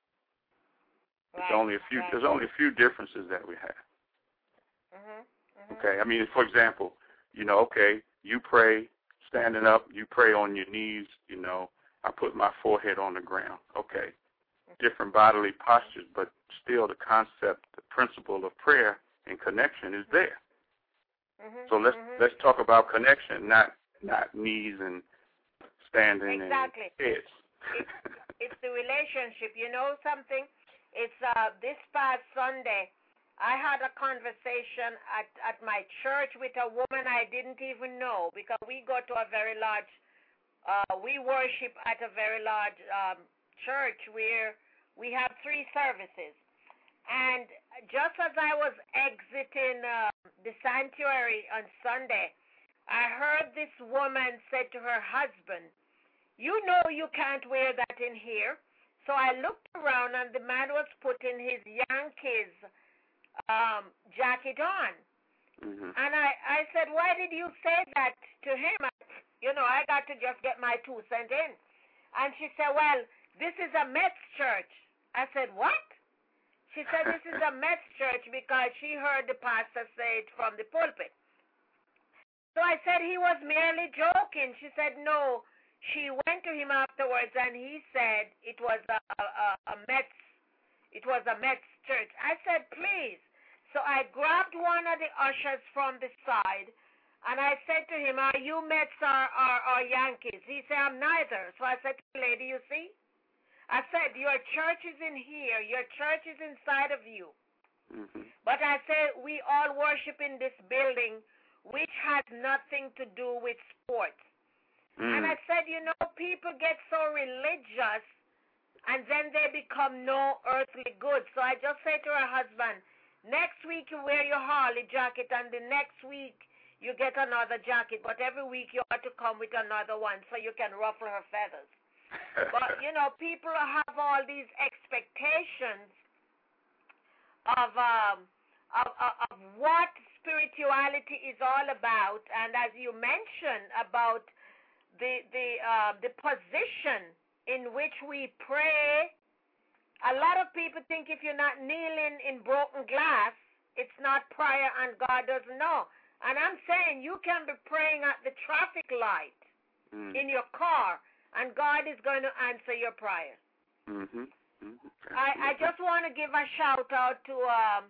Right, There's only a few. right. There's only a few differences that we have. Mm-hmm, mm-hmm. Okay. I mean, for example, you know, okay, you pray standing up. You pray on your knees. You know, I put my forehead on the ground. Okay. Different bodily postures, but still the concept, the principle of prayer and connection is there. Mm-hmm, So let's mm-hmm. let's talk about connection, not not knees and standing exactly. and heads. It's, it's the relationship. You know something? It's uh, this past Sunday, I had a conversation at, at my church with a woman I didn't even know, because we go to a very large, uh, we worship at a very large um, church where we have three services. And just as I was exiting uh, the sanctuary on Sunday, I heard this woman say to her husband, "You know you can't wear that in here." So I looked around, and the man was putting his Yankees um, jacket on. Mm-hmm. And I, I said, "Why did you say that to him?" I, you know, I got to just get my two cents in. And she said, "Well, this is a Mets church." I said, "What?" She said, "This is a Mets church," because she heard the pastor say it from the pulpit. So I said he was merely joking. She said, "No." She went to him afterwards, and he said it was a, a, a Mets, it was a Mets church. I said, "Please." So I grabbed one of the ushers from the side, and I said to him, "Are you Mets or, or, or Yankees?" He said, "I'm neither." So I said to the lady, "You see?" I said, "Your church is in here. Your church is inside of you." Mm-hmm. But I said, we all worship in this building, which has nothing to do with sports. Mm. And I said, you know, people get so religious and then they become no earthly good. So I just say to her husband, next week you wear your Harley jacket, and the next week you get another jacket, but every week you ought to come with another one so you can ruffle her feathers. But, you know, people have all these expectations of, um, of, of, of what spirituality is all about, and as you mentioned about the, the, uh, the position in which we pray. A lot of people think if you're not kneeling in broken glass, it's not prayer and God doesn't know. And I'm saying you can be praying at the traffic light mm. in your car, and God is going to answer your prayer. Mm-hmm. Mm-hmm. I, I just want to give a shout out to um,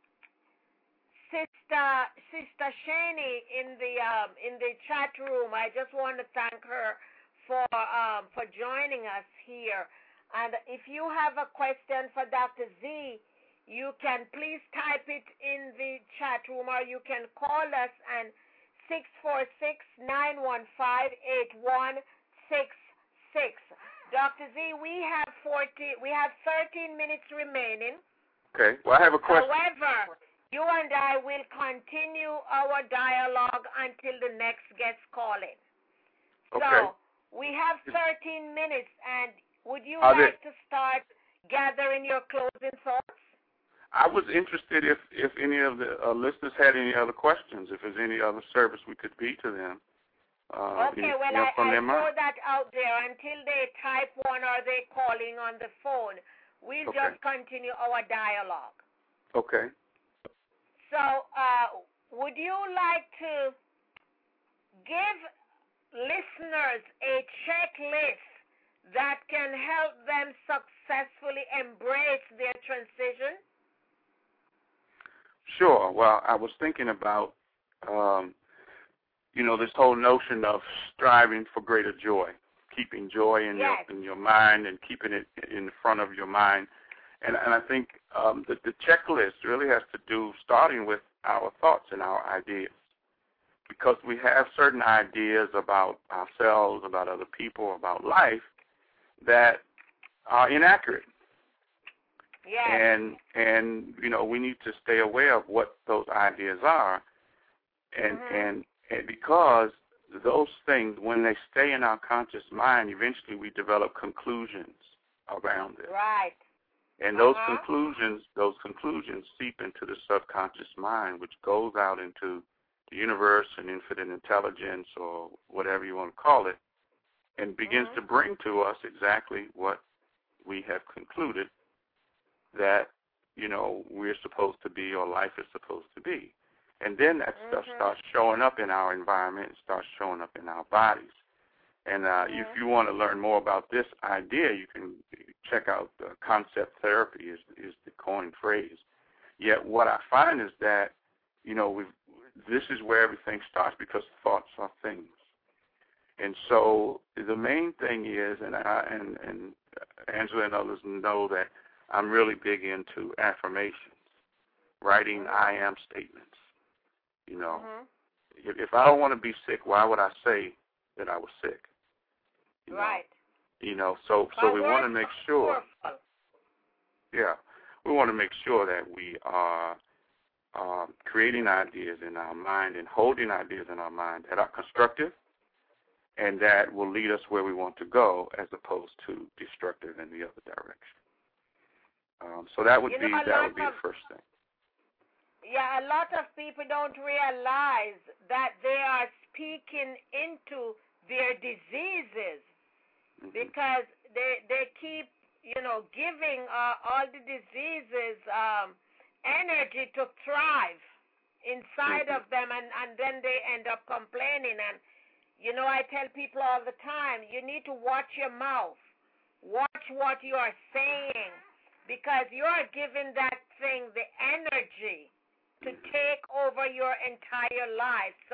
Sister Sister Shani in the um, in the chat room. I just want to thank her for um, for joining us here. And if you have a question for Doctor Z, you can please type it in the chat room, or you can call us at six four six, nine one five, eight one six six. Doctor Z, we have forty, we have thirteen minutes remaining. Okay. Well, I have a question. However, you and I will continue our dialogue until the next guest call in. Okay. So we have thirteen minutes, and would you Are like there, to start gathering your closing thoughts? I was interested if, if any of the uh, listeners had any other questions, if there's any other service we could be to them. Uh, okay, you, well, you know, I, from I their throw mind. that out there until they type one or they calling on the phone. We'll Okay. just continue our dialogue. Okay. So uh, would you like to give listeners a checklist that can help them successfully embrace their transition? Sure. Well, I was thinking about, um, you know, this whole notion of striving for greater joy, keeping joy in yes. your in your mind and keeping it in front of your mind. And, and I think um, the, the checklist really has to do starting with our thoughts and our ideas, because we have certain ideas about ourselves, about other people, about life that are inaccurate. Yes. And, and you know, we need to stay aware of what those ideas are. And, mm-hmm. and, and because those things, when they stay in our conscious mind, eventually we develop conclusions around it. Right. And those uh-huh. conclusions, those conclusions seep into the subconscious mind, which goes out into the universe and infinite intelligence, or whatever you want to call it, and begins mm-hmm. to bring to us exactly what we have concluded that, you know, we're supposed to be, or life is supposed to be. And then that mm-hmm. stuff starts showing up in our environment, and starts showing up in our bodies. And uh, mm-hmm. if you want to learn more about this idea, you can check out uh, concept therapy is is the coined phrase. Yet what I find is that, you know, we've, this is where everything starts, because thoughts are things. And so the main thing is, and I, and, and Angela and others know that I'm really big into affirmations, writing mm-hmm. I am statements. You know, mm-hmm. if, if I don't want to be sick, why would I say that I was sick? You right. Know? You know, so so My we want to make sure. Powerful. Yeah, we want to make sure that we are uh, creating ideas in our mind and holding ideas in our mind that are constructive and that will lead us where we want to go, as opposed to destructive in the other direction. Um, so that would you be know, that would be of, the first thing. Yeah, a lot of people don't realize that they are speaking into their diseases, mm-hmm. because they they keep, you know, giving uh, all the diseases um, energy to thrive inside mm-hmm. of them, and, and then they end up complaining. And, you know, I tell people all the time, you need to watch your mouth. Watch what you are saying, because you are giving that thing the energy to mm-hmm. take over your entire life. So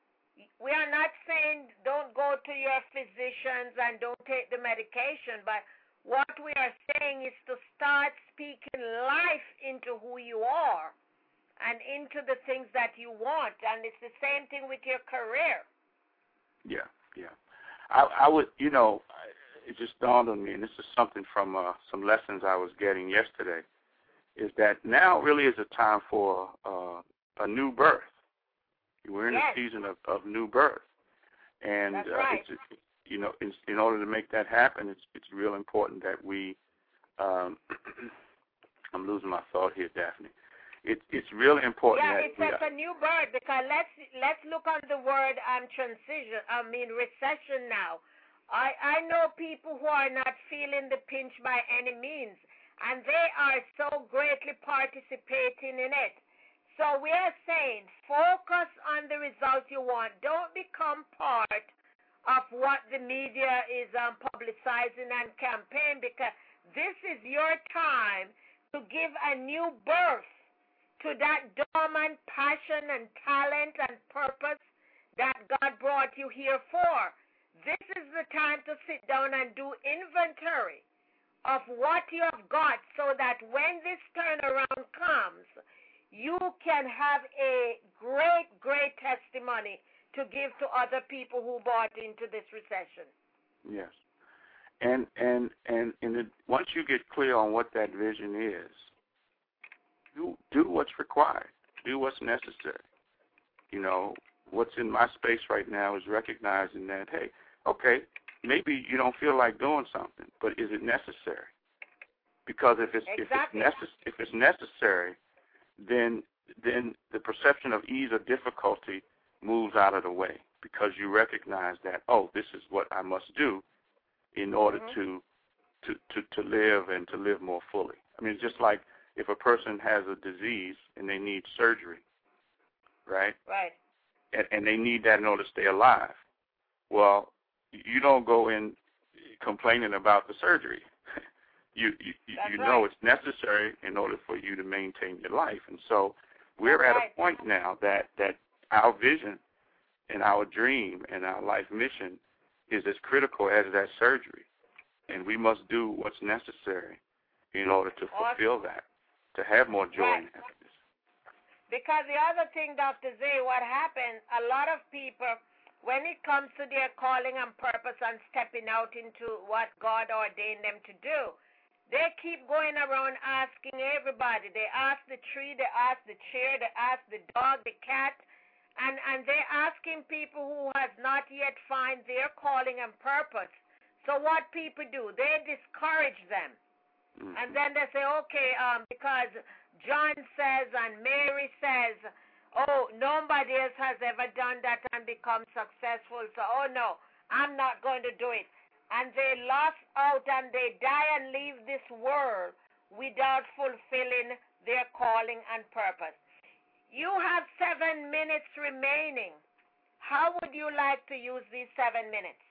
we are not saying don't go to your physicians and don't take the medication, but what we are saying is to start speaking life into who you are and into the things that you want. And it's the same thing with your career. Yeah, yeah. I, I would, you know, it just dawned on me, and this is something from uh, some lessons I was getting yesterday, is that now really is a time for uh, a new birth. We're in yes. a season of, of new birth, and That's uh, right. it's, you know, in, in order to make that happen, it's it's real important that we. Um, I'm losing my thought here, Daphne. It's it's really important. Yeah, that it's we just a new birth, because let's let's look on the word um transition. I mean recession now. I I know people who are not feeling the pinch by any means, and they are so greatly participating in it. So we are saying, focus on the result you want. Don't become part of what the media is um, publicizing and campaign, because this is your time to give a new birth to that dormant passion and talent and purpose that God brought you here for. This is the time to sit down and do inventory of what you have got, so that when this turnaround comes, you can have a great, great testimony to give to other people who bought into this recession. Yes. And and and, and it, once you get clear on what that vision is, do do what's required. Do what's necessary. You know, what's in my space right now is recognizing that, hey, okay, maybe you don't feel like doing something, but is it necessary? Because if it's exactly. if it's necess- if it's necessary, then then the perception of ease or difficulty moves out of the way, because you recognize that, oh, this is what I must do in order mm-hmm. to, to, to, to live and to live more fully. I mean, it's just like if a person has a disease and they need surgery, right? Right. And, and they need that in order to stay alive. Well, you don't go in complaining about the surgery. you you, you right. know it's necessary in order for you to maintain your life. And so we're That's at right. a point now that, that our vision and our dream and our life mission is as critical as that surgery. And we must do what's necessary in order to fulfill that, to have more joy right. and happiness. Because the other thing, Doctor Z, what happens, a lot of people, when it comes to their calling and purpose and stepping out into what God ordained them to do, they keep going around asking everybody. They ask the tree, they ask the chair, they ask the dog, the cat, and, and they're asking people who has not yet found their calling and purpose. So what people do, they discourage them. Mm-hmm. And then they say, okay, um, because John says and Mary says, oh, nobody else has ever done that and become successful, so, oh, no, I'm not going to do it. And they lost out and they die and leave this world without fulfilling their calling and purpose. You have seven minutes remaining. How would you like to use these seven minutes?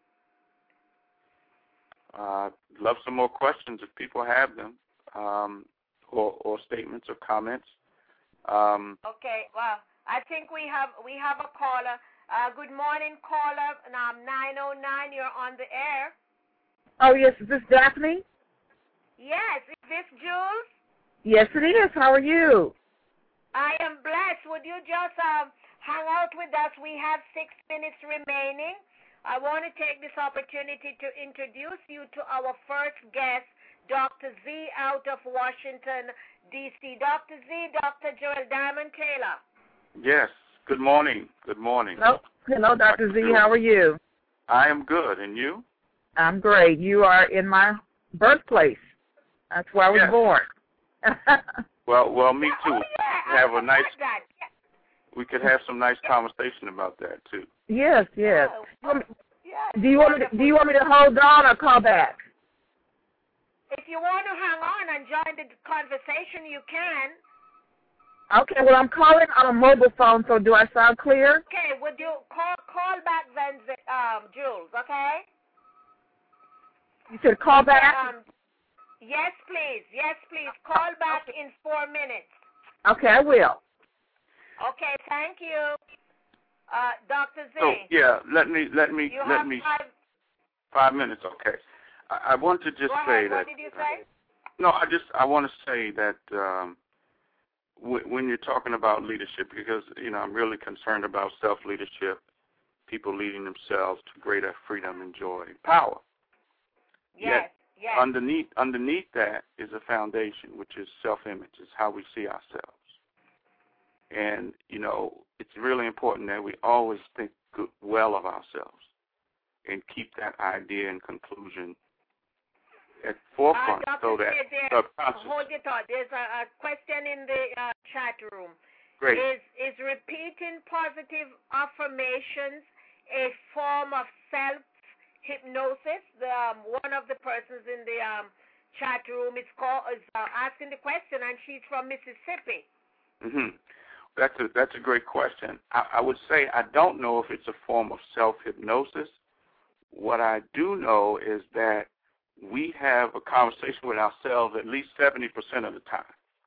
Uh, love some more questions if people have them, um, or, or statements or comments. Um, okay, well, I think we have we have a caller. Uh, good morning, caller. Um, nine oh nine, you're on the air. Oh, yes, is this Daphne? Yes, is this Jules? Yes, it is. How are you? I am blessed. Would you just um, hang out with us? We have six minutes remaining. I want to take this opportunity to introduce you to our first guest, Doctor Z out of Washington, D C Doctor Z, Doctor Joel Diamond Taylor. Yes. Good morning. Good morning. Hello, Hello Doctor Z. How are you? I am good. And you? I'm great. You are in my birthplace. That's where I was yes. born. well, well, me too. Oh, yeah. We have a nice. That. We could have some nice conversation about that too. Yes, yes. Oh, yes. Do you want me to, do you want me to hold on or call back? If you want to hang on and join the conversation, you can. Okay, well, I'm calling on a mobile phone, so do I sound clear? Okay, would you call call back then, um, Jules, okay? You said call okay, back? Um, yes, please. Yes, please. Call back okay. in four minutes. Okay, I will. Okay, thank you. Uh, Doctor Z. So, yeah, let me, let me, you let have me. Five, five minutes, okay. I, I want to just Go say ahead. that. What did you say? No, I just, I want to say that, um, when you're talking about leadership, because, you know, I'm really concerned about self-leadership, people leading themselves to greater freedom and joy and power. Yes, yes. Underneath, underneath that is a foundation, which is self-image, is how we see ourselves. And, you know, it's really important that we always think good, well of ourselves and keep that idea and conclusion at forefront. Uh, so that there, hold your thought. There's a, a question in the uh, chat room. Great. Is, is repeating positive affirmations a form of self-hypnosis? The, um, one of the persons in the um, chat room is, call, is uh, asking the question, and she's from Mississippi. Mm-hmm. That's a, that's a great question. I, I would say I don't know if it's a form of self-hypnosis. What I do know is that we have a conversation with ourselves at least seventy percent of the time.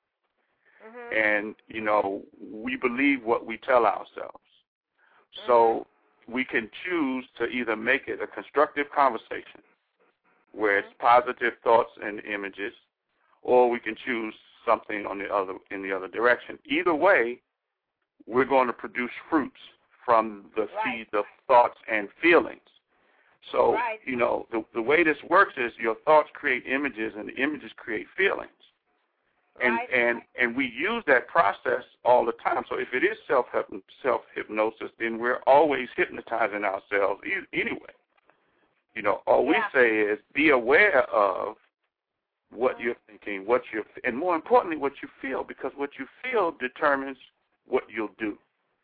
Mm-hmm. And, you know, we believe what we tell ourselves. Mm-hmm. So we can choose to either make it a constructive conversation where it's positive thoughts and images, or we can choose something on the other in the other direction. Either way, we're going to produce fruits from the Right. seeds of thoughts and feelings. So, Right. you know, the, the way this works is your thoughts create images and the images create feelings. And, Right. and and we use that process all the time. So if it is self self hypnosis, then we're always hypnotizing ourselves e- anyway. You know, all we Yeah. say is be aware of what you're thinking, what you're, and more importantly, what you feel, because what you feel determines what you'll do.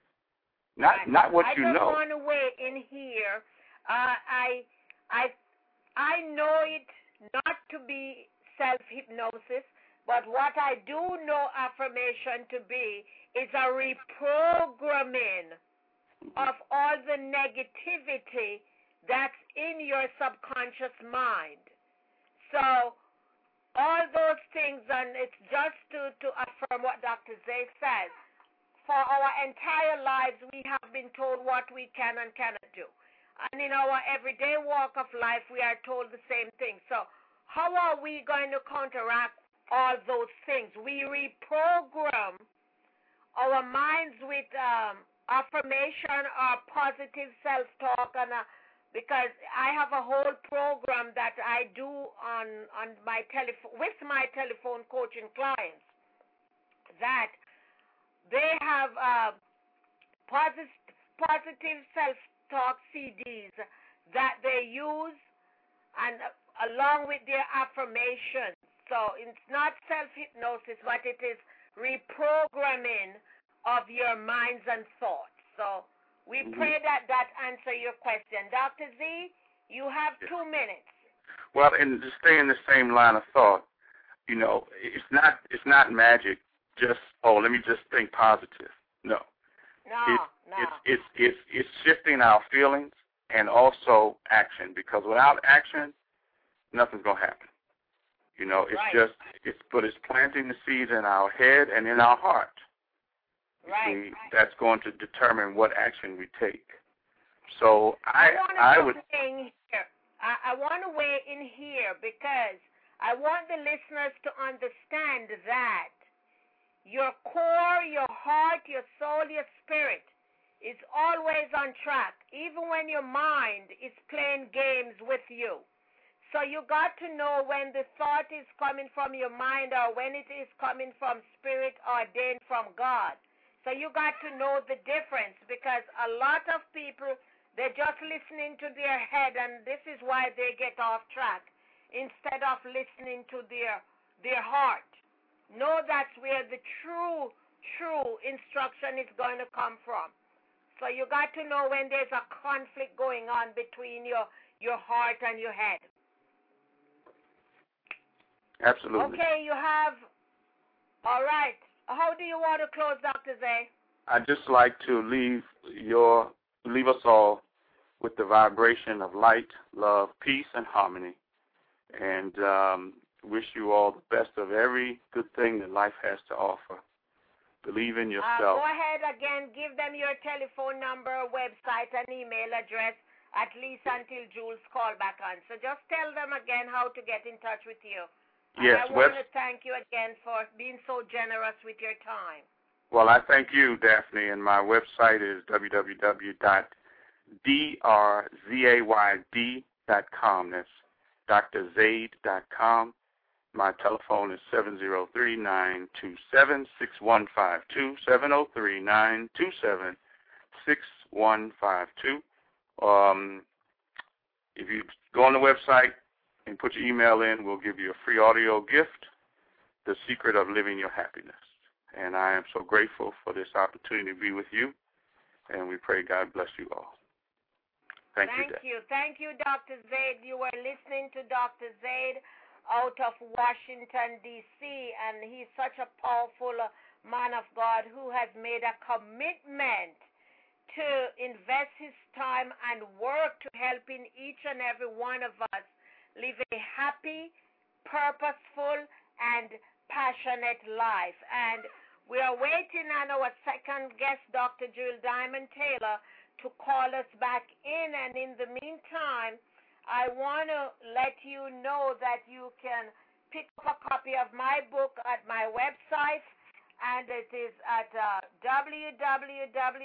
Not Right. not what I you just know. want to weigh in here. Uh, I I I know it not to be self hypnosis. But what I do know affirmation to be is a reprogramming of all the negativity that's in your subconscious mind. So all those things, and it's just to, to affirm what Doctor Zay says, for our entire lives we have been told what we can and cannot do. And in our everyday walk of life we are told the same thing. So how are we going to counteract all those things? We reprogram our minds with um, affirmation or positive self-talk, and uh, because I have a whole program that I do on on my telephone with my telephone coaching clients, that they have uh, positive positive self-talk C Ds that they use, and uh, along with their affirmations. So it's not self-hypnosis, but it is reprogramming of your minds and thoughts. So we Mm-hmm. pray that that answer your question. Doctor Z, you have Yeah. two minutes. Well, and to stay in the same line of thought, you know, it's not it's not magic. Just oh, let me just think positive. No, No, it's, no. it's it's it's it's shifting our feelings and also action. Because without action, nothing's gonna happen. You know, it's Right. just it's but it's planting the seeds in our head and in our heart. You Right. see, that's going to determine what action we take. So I want to I would weigh in here. I, I want to weigh in here because I want the listeners to understand that your core, your heart, your soul, your spirit is always on track, even when your mind is playing games with you. So you got to know when the thought is coming from your mind or when it is coming from spirit ordained from God. So you got to know the difference, because a lot of people, they're just listening to their head, and this is why they get off track instead of listening to their their heart. Know that's where the true, true instruction is going to come from. So you got to know when there's a conflict going on between your, your heart and your head. absolutely. Okay, you have, all right. How do you want to close, Doctor Zay? I'd just like to leave your leave us all with the vibration of light, love, peace, and harmony, and um, wish you all the best of every good thing that life has to offer. Believe in Uh, yourself. go ahead again. Give them your telephone number, website, and email address, at least until Jules call back on. So just tell them again how to get in touch with you. Yes, and I want web- to thank you again for being so generous with your time. Well, I thank you, Daphne, and my website is w w w dot d r zay d dot com. That's d r zaid dot com. My telephone is seven zero three, nine two seven, six one five two, seven zero three, nine two seven, six one five two. Um, if you go on the website and put your email in, we'll give you a free audio gift, The Secret of Living Your Happiness. And I am so grateful for this opportunity to be with you, and we pray God bless you all. Thank, Thank you, you. Thank you, Doctor Zaid. You were listening to Doctor Zaid out of Washington, D C, and he's such a powerful man of God who has made a commitment to invest his time and work to helping each and every one of us live a happy, purposeful, and passionate life. And we are waiting on our second guest, Doctor Jewel Diamond Taylor, to call us back in. And in the meantime, I want to let you know that you can pick up a copy of my book at my website, and it is at uh, w w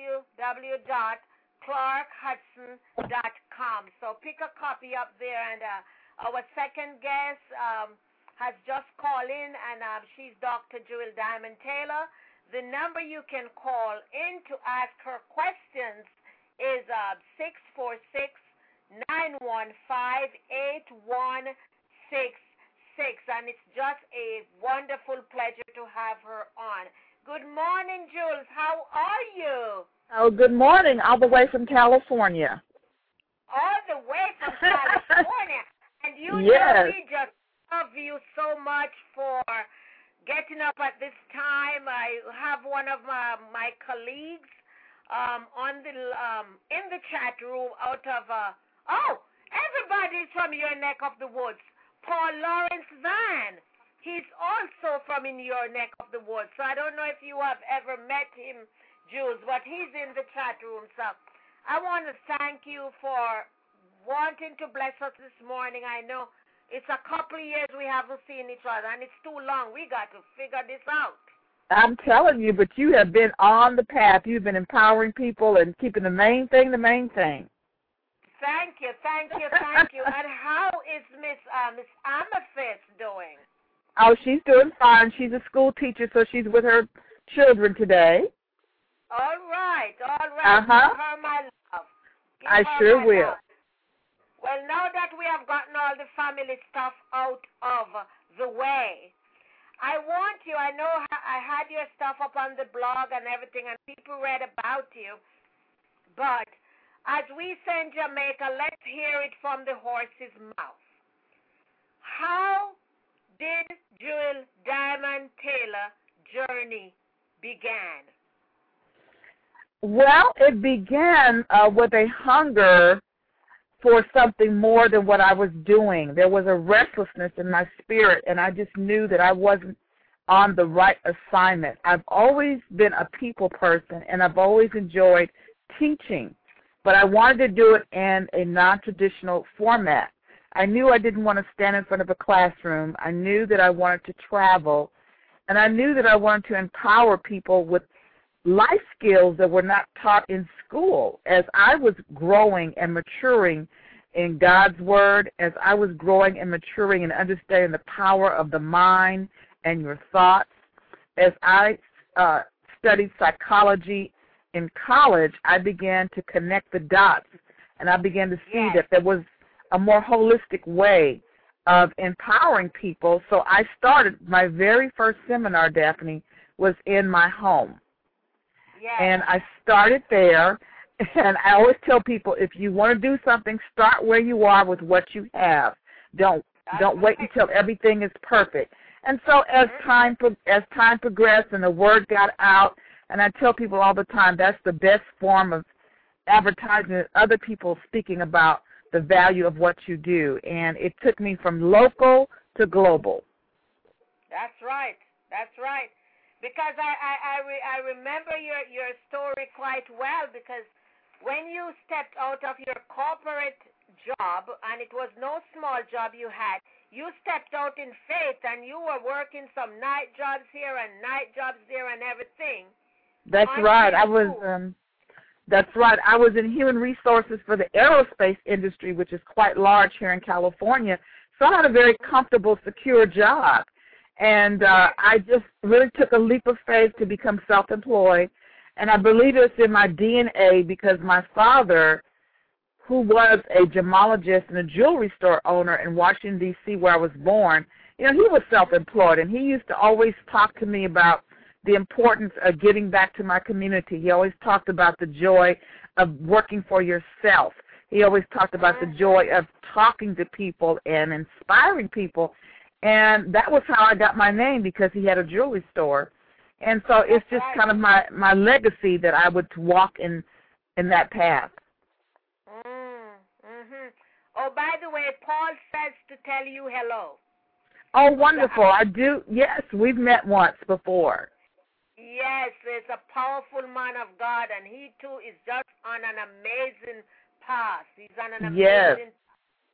w dot clark hudson dot com. So pick a copy up there. And uh, our second guest um, has just called in, and uh, she's Doctor Jewel Diamond Taylor. The number you can call in to ask her questions is uh, six four six, nine one five, eight one six six, and it's just a wonderful pleasure to have her on. Good morning, Jules. How are you? Oh, good morning, all the way from California. All the way from California. And you yes. know we just love you so much for getting up at this time. I have one of my, my colleagues um, on the um, in the chat room out of uh, oh, everybody's from your neck of the woods. Paul Lawrence Van, he's also from in your neck of the woods. So I don't know if you have ever met him, Jules, but he's in the chat room. So I want to thank you for wanting to bless us this morning. I know it's a couple of years we haven't seen each other, and it's too long. We got to figure this out. I'm telling you, but you have been on the path. You've been empowering people and keeping the main thing the main thing. Thank you, thank you, thank you. And how is Miss uh, Miss Amethyst doing? Oh, she's doing fine. She's a school teacher, so she's with her children today. All right, all right. Uh-huh. Give her my love. Give I her sure my will. love. Well, now that we have gotten all the family stuff out of the way, I want you, I know I had your stuff up on the blog and everything, and people read about you, but as we say in Jamaica, let's hear it from the horse's mouth. How did Jewel Diamond Taylor journey begin? Well, it began uh, with a hunger for something more than what I was doing. There was a restlessness in my spirit, and I just knew that I wasn't on the right assignment. I've always been a people person, and I've always enjoyed teaching, but I wanted to do it in a non-traditional format. I knew I didn't want to stand in front of a classroom. I knew that I wanted to travel, and I knew that I wanted to empower people with life skills that were not taught in school. As I was growing and maturing in God's Word, as I was growing and maturing and understanding the power of the mind and your thoughts, as I uh, studied psychology in college, I began to connect the dots, and I began to see yes. that there was a more holistic way of empowering people. So I started, my very first seminar, Daphne, was in my home. Yes. And I started there, and I always tell people, if you want to do something, start where you are with what you have. Don't That's don't wait right. until everything is perfect. And so as time as time progressed and the word got out, and I tell people all the time, that's the best form of advertising, other people speaking about the value of what you do. And it took me from local to global. That's right. That's right. Because I I I, re, I remember your your story quite well, because when you stepped out of your corporate job, and it was no small job you had, you stepped out in faith, and you were working some night jobs here and night jobs there and everything. That's right. I was um that's right. I was in human resources for the aerospace industry, which is quite large here in California. So I had a very comfortable, secure job. And uh, I just really took a leap of faith to become self-employed. And I believe it's in my D N A because my father, who was a gemologist and a jewelry store owner in Washington, D C, where I was born, you know, he was self-employed. And he used to always talk to me about the importance of giving back to my community. He always talked about the joy of working for yourself. He always talked about the joy of talking to people and inspiring people. And that was how I got my name, because he had a jewelry store. And so it's just kind of my, my legacy that I would walk in in that path. Mm, mm-hmm. Oh, by the way, Paul says to tell you hello. Oh, wonderful. I do. Yes, we've met once before. Yes, it's a powerful man of God, and he, too, is just on an amazing path. He's on an amazing yes.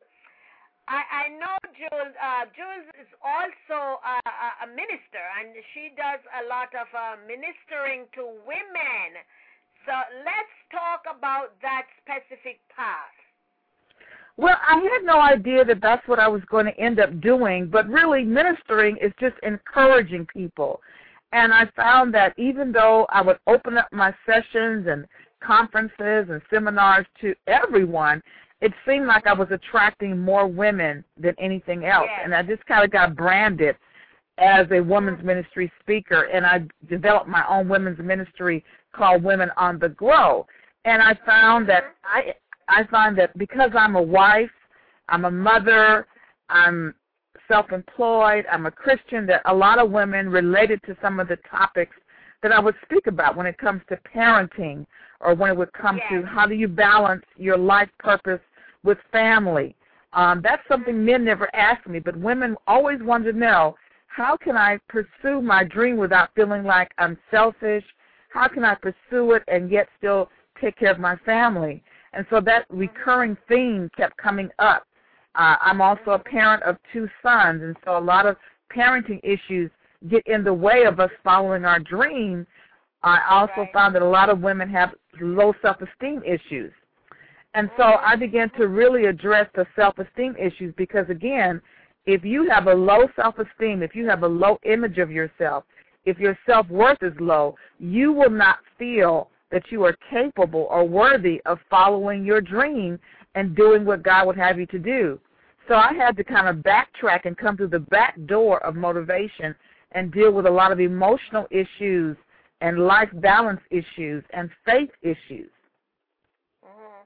I, I know Jules. Uh, Jules is also a, a minister, and she does a lot of uh, ministering to women. So let's talk about that specific path. Well, I had no idea that that's what I was going to end up doing, but really ministering is just encouraging people. And I found that even though I would open up my sessions and conferences and seminars to everyone, it seemed like I was attracting more women than anything else. Yes. And I just kind of got branded as a women's ministry speaker, and I developed my own women's ministry called Women on the Grow. And I found that I I find that because I'm a wife, I'm a mother, I'm self-employed, I'm a Christian, that a lot of women related to some of the topics that I would speak about when it comes to parenting, or when it would come yes. to how do you balance your life purpose with family. Um, that's something men never ask me, but women always want to know, how can I pursue my dream without feeling like I'm selfish? How can I pursue it and yet still take care of my family? And so that recurring theme kept coming up. Uh, I'm also a parent of two sons, and so a lot of parenting issues get in the way of us following our dream. I also right. found that a lot of women have low self-esteem issues. And so I began to really address the self-esteem issues because, again, if you have a low self-esteem, if you have a low image of yourself, if your self-worth is low, you will not feel that you are capable or worthy of following your dream and doing what God would have you to do. So I had to kind of backtrack and come through the back door of motivation and deal with a lot of emotional issues and life balance issues and faith issues. Mm-hmm.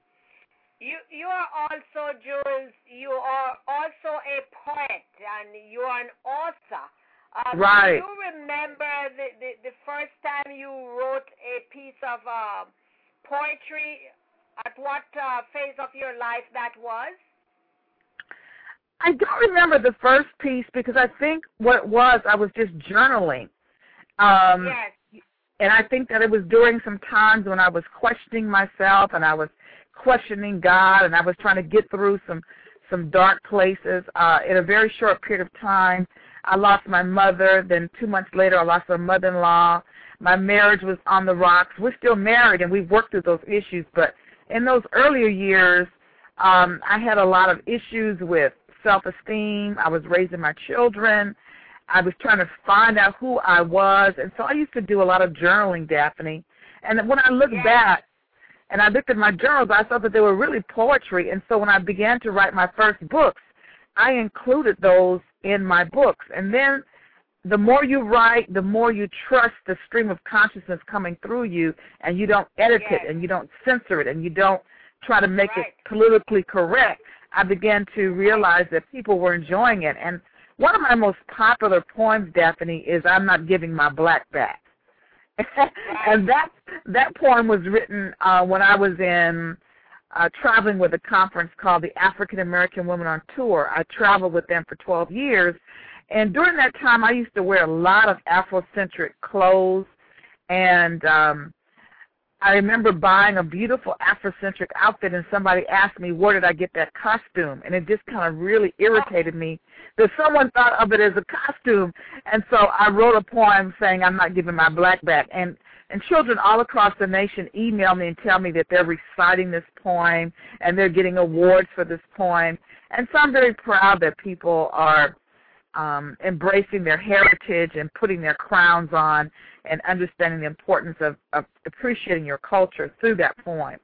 You you are also, Jules, you are also a poet, and you are an author. Uh, right. Do you remember the, the, the first time you wrote a piece of uh, poetry? At what uh, phase of your life that was? I don't remember the first piece because I think what it was, I was just journaling. Um, yes. And I think that it was during some times when I was questioning myself and I was questioning God and I was trying to get through some, some dark places. Uh, in a very short period of time, I lost my mother. Then two months later, I lost my mother-in-law. My marriage was on the rocks. We're still married, and we've worked through those issues. But in those earlier years, um, I had a lot of issues with self-esteem. I was raising my children. I was trying to find out who I was. And so I used to do a lot of journaling, Daphne. And when I look yes. back and I looked at my journals, I thought that they were really poetry. And so when I began to write my first books, I included those in my books. And then the more you write, the more you trust the stream of consciousness coming through you, and you don't edit yes. it, and you don't censor it, and you don't try to make right. it politically correct. I began to realize that people were enjoying it. And one of my most popular poems, Daphne, is I'm Not Giving My Black Back. right. And that that poem was written uh, when I was in uh, traveling with a conference called the African American Women on Tour. I traveled with them for twelve years. And during that time, I used to wear a lot of Afrocentric clothes, and um, I remember buying a beautiful Afrocentric outfit, and somebody asked me, where did I get that costume? And it just kind of really irritated me that someone thought of it as a costume. And so I wrote a poem saying, I'm not giving my black back. And and children all across the nation email me and tell me that they're reciting this poem and they're getting awards for this poem. And so I'm very proud that people are um, embracing their heritage and putting their crowns on and understanding the importance of, of appreciating your culture through that poem.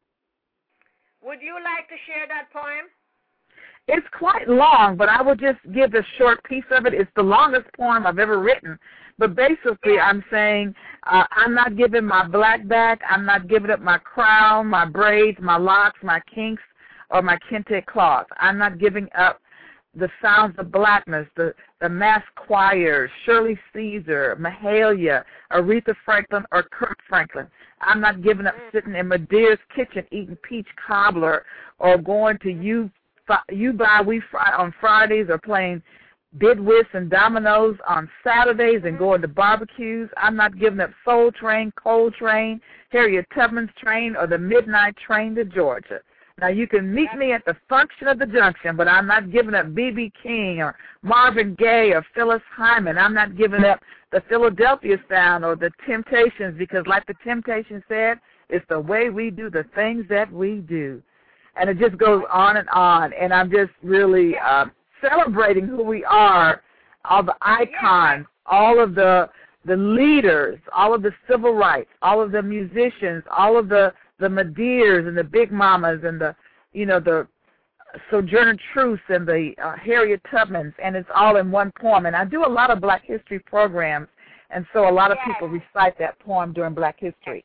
Would you like to share that poem? It's quite long, but I will just give a short piece of it. It's the longest poem I've ever written. But basically, I'm saying uh, I'm not giving my black back. I'm not giving up my crown, my braids, my locks, my kinks, or my kente cloth. I'm not giving up the sounds of blackness, the, the mass choirs, Shirley Caesar, Mahalia, Aretha Franklin, or Kirk Franklin. I'm not giving up sitting in Medea's kitchen eating peach cobbler or going to you you buy we fry on Fridays or playing bid whist and dominoes on Saturdays and going to barbecues. I'm not giving up Soul Train, Coal Train, Harriet Tubman's Train, or the Midnight Train to Georgia. Now, you can meet me at the function of the junction, but I'm not giving up B B King or Marvin Gaye or Phyllis Hyman. I'm not giving up the Philadelphia Sound or the Temptations because, like the Temptations said, it's the way we do the things that we do. And it just goes on and on, and I'm just really uh, celebrating who we are, all the icons, all of the the leaders, all of the civil rights, all of the musicians, all of the the Medeas and the Big Mamas and the, you know, the Sojourner Truths and the uh, Harriet Tubmans, and it's all in one poem. And I do a lot of Black History programs, and so a lot of yes. people recite that poem during Black History.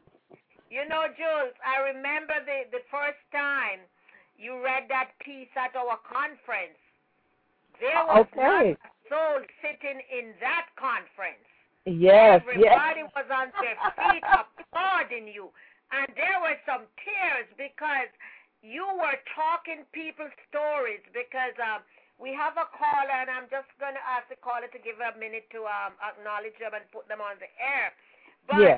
You know, Jules, I remember the, the first time you read that piece at our conference. There was okay. not a soul sitting in that conference. Yes, Everybody yes. was on their feet applauding you. And there were some tears because you were talking people's stories because um, we have a caller, and I'm just going to ask the caller to give a minute to um, acknowledge them and put them on the air. But yes.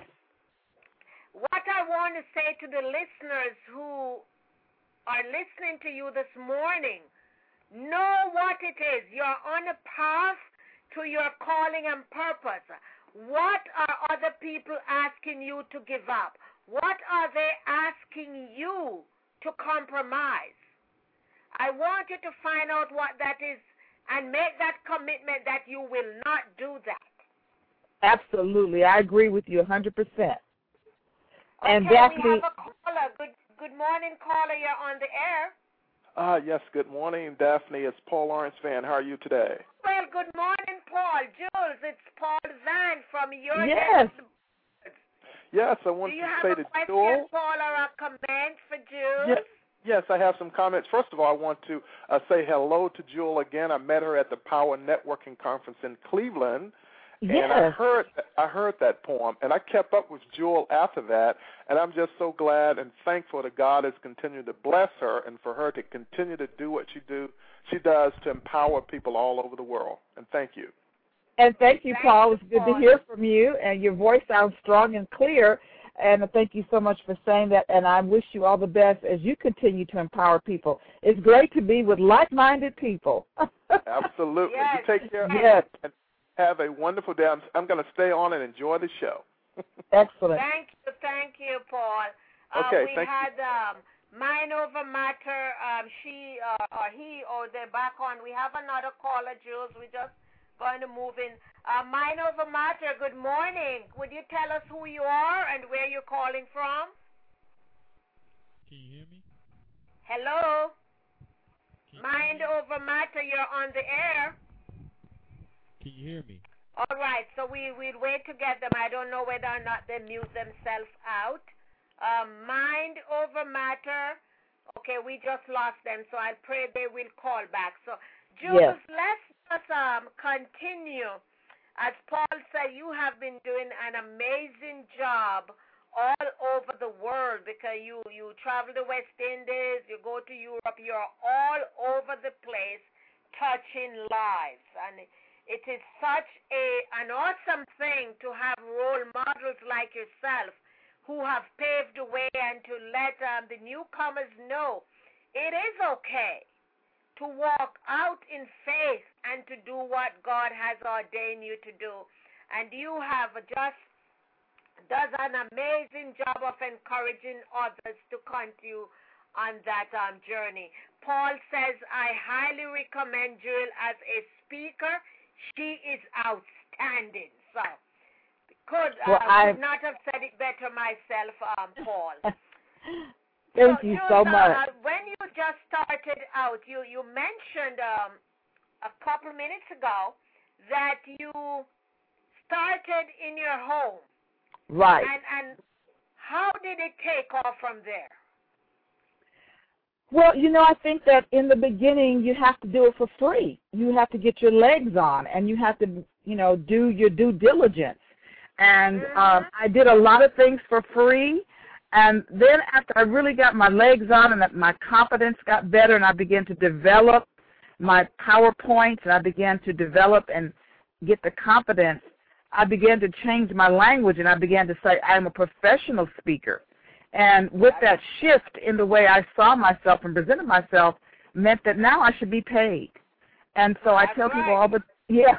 what I want to say to the listeners who are listening to you this morning, know what it is. You're on a path to your calling and purpose. What are other people asking you to give up? What are they asking you to compromise? I want you to find out what that is and make that commitment that you will not do that. Absolutely. I agree with you one hundred percent. And okay, Daphne, we have a caller. Good, good morning, caller. You're on the air. Uh, yes, good morning, Daphne. It's Paul Lawrence Van. How are you today? Well, good morning, Paul. Jules, it's Paul Van from your Yes. Yes, I Do wanted you to have say a to question, Jewel. Paul, or a comment for Jules? Yes, yes, I have some comments. First of all, I want to uh, say hello to Jewel again. I met her at the Power Networking Conference in Cleveland. yes. And I heard I heard that poem, and I kept up with Jewel after that, and I'm just so glad and thankful that God has continued to bless her and for her to continue to do what she do she does to empower people all over the world. And thank you. And thank you, Thank Paul. you, It's good Paul. to hear from you, and your voice sounds strong and clear. And thank you so much for saying that, and I wish you all the best as you continue to empower people. It's great to be with like-minded people. Absolutely. Yes. You take care. Yes. And have a wonderful day. I'm, I'm going to stay on and enjoy the show. Excellent. Thank you, thank you, Paul. Uh, Okay, we thank you. had um, Mind Over Matter. Um, she uh, or he or they're back on. We have another caller, Jules. We just going to move in. Uh, Mind Over Matter, good morning. Would you tell us who you are and where you're calling from? Can you hear me? Hello? Can, Mind Over Matter, you're on the air. can you hear me? All right, so we, we'll wait to get them. I don't know whether or not they mute themselves out. Um, Mind Over Matter. Okay, we just lost them, so I pray they will call back. So, Jules, Yes. let's just um, continue. As Paul said, you have been doing an amazing job all over the world because you, you travel to West Indies, you go to Europe, you're all over the place touching lives. And it is such a an awesome thing to have role models like yourself who have paved the way and to let um, the newcomers know it is okay to walk out in faith and to do what God has ordained you to do. And you have just does an amazing job of encouraging others to continue on that um, journey. Paul says, I highly recommend Jewel as a speaker. She is outstanding. So, could, well, uh, I, could not have said it better myself, um, Paul. Thank so, you Jewel, so much. Uh, when you just started out, you, you mentioned um, a couple minutes ago that you started in your home. Right. And, and how did it take off from there? Well, you know, I think that in the beginning you have to do it for free. You have to get your legs on, and you have to, you know, do your due diligence. And mm-hmm. um, I did a lot of things for free. And then after I really got my legs on and my confidence got better and I began to develop my PowerPoints and I began to develop and get the confidence, I began to change my language and I began to say I'm a professional speaker. And with that shift in the way I saw myself and presented myself meant that now I should be paid. And so I That's tell right. people all the yeah.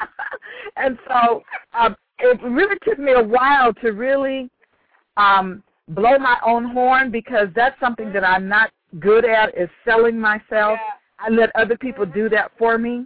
And so um, it really took me a while to really um, blow my own horn because that's something that I'm not good at is selling myself. Yeah. I let other people do that for me.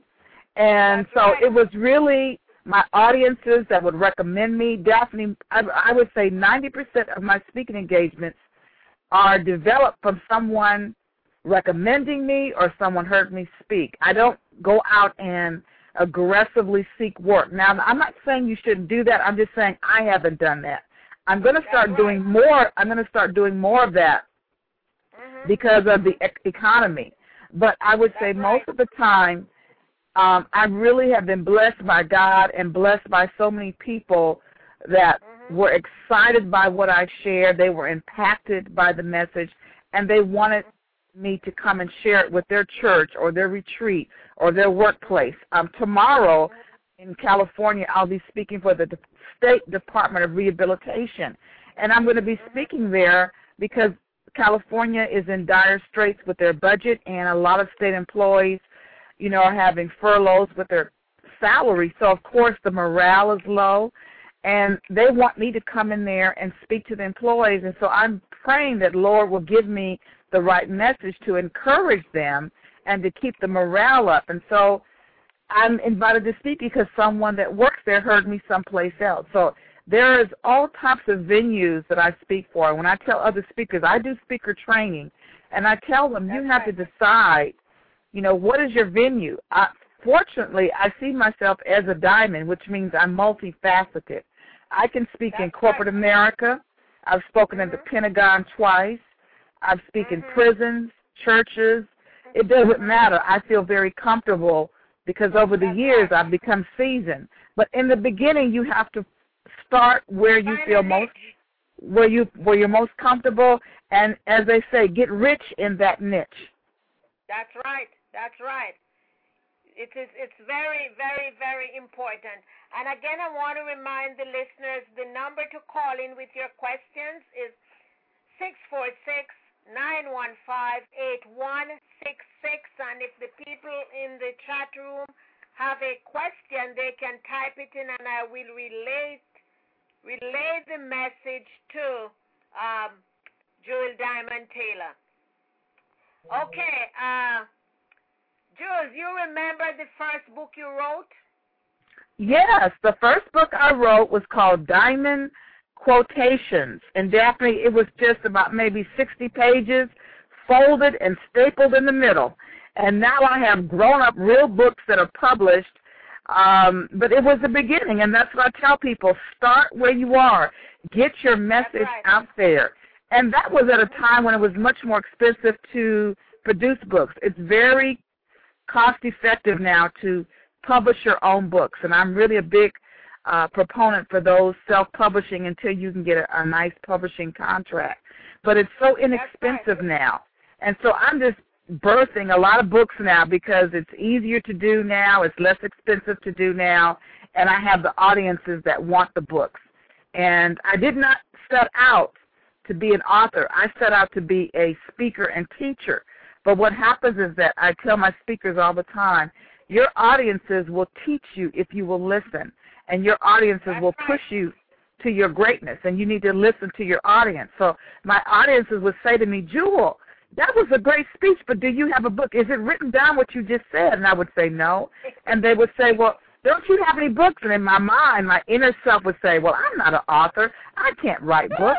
And That's so right. it was really my audiences that would recommend me. Daphne, I, I would say ninety percent of my speaking engagements are developed from someone recommending me or someone heard me speak. I don't go out and aggressively seek work. Now, I'm not saying you shouldn't do that. I'm just saying I haven't done that. I'm going to start right. doing more. I'm going to start doing more of that mm-hmm. because of the e- economy. But I would That's say right. most of the time, Um, I really have been blessed by God and blessed by so many people that mm-hmm. were excited by what I shared. They were impacted by the message, and they wanted me to come and share it with their church or their retreat or their workplace. Um, tomorrow in California, I'll be speaking for the State Department of Rehabilitation, and I'm going to be speaking there because California is in dire straits with their budget, and a lot of state employees you know, are having furloughs with their salary. So, of course, the morale is low, and they want me to come in there and speak to the employees. And so I'm praying that Lord will give me the right message to encourage them and to keep the morale up. And so I'm invited to speak because someone that works there heard me someplace else. So there is all types of venues that I speak for. When I tell other speakers, I do speaker training, and I tell them you have to decide, you know, what is your venue? I, fortunately, I see myself as a diamond, which means I'm multifaceted. I can speak That's in corporate right. America. I've spoken mm-hmm. in the Pentagon twice. I've spoken mm-hmm. in prisons, churches. It doesn't matter. I feel very comfortable because over the That's years right. I've become seasoned. But in the beginning, you have to start where you Find feel a most, niche. where you where you're most comfortable, and as they say, get rich in that niche. That's right. That's right. It is, it's very, very, very important. And again, I want to remind the listeners the number to call in with your questions is six four six, nine one five, eight one six six. And if the people in the chat room have a question, they can type it in and I will relay, relay the message to um, Jewel Diamond Taylor. Okay. Uh, Jules, you remember the first book you wrote? Yes, the first book I wrote was called Diamond Quotations. And Daphne, it was just about maybe sixty pages, folded and stapled in the middle. And now I have grown-up real books that are published. Um, but it was the beginning, and that's what I tell people. Start where you are. Get your message right. out there. And that was at a time when it was much more expensive to produce books. It's very cost-effective now to publish your own books, and I'm really a big uh, proponent for those self-publishing until you can get a, a nice publishing contract. But it's so inexpensive right. now, and so I'm just birthing a lot of books now because it's easier to do now, it's less expensive to do now, and I have the audiences that want the books. And I did not set out to be an author. I set out to be a speaker and teacher. But what happens is that I tell my speakers all the time, your audiences will teach you if you will listen, and your audiences That's will right. push you to your greatness, and you need to listen to your audience. So my audiences would say to me, Jewel, that was a great speech, but do you have a book? Is it written down what you just said? And I would say no. And they would say, well, don't you have any books? And in my mind, my inner self would say, well, I'm not an author. I can't write books.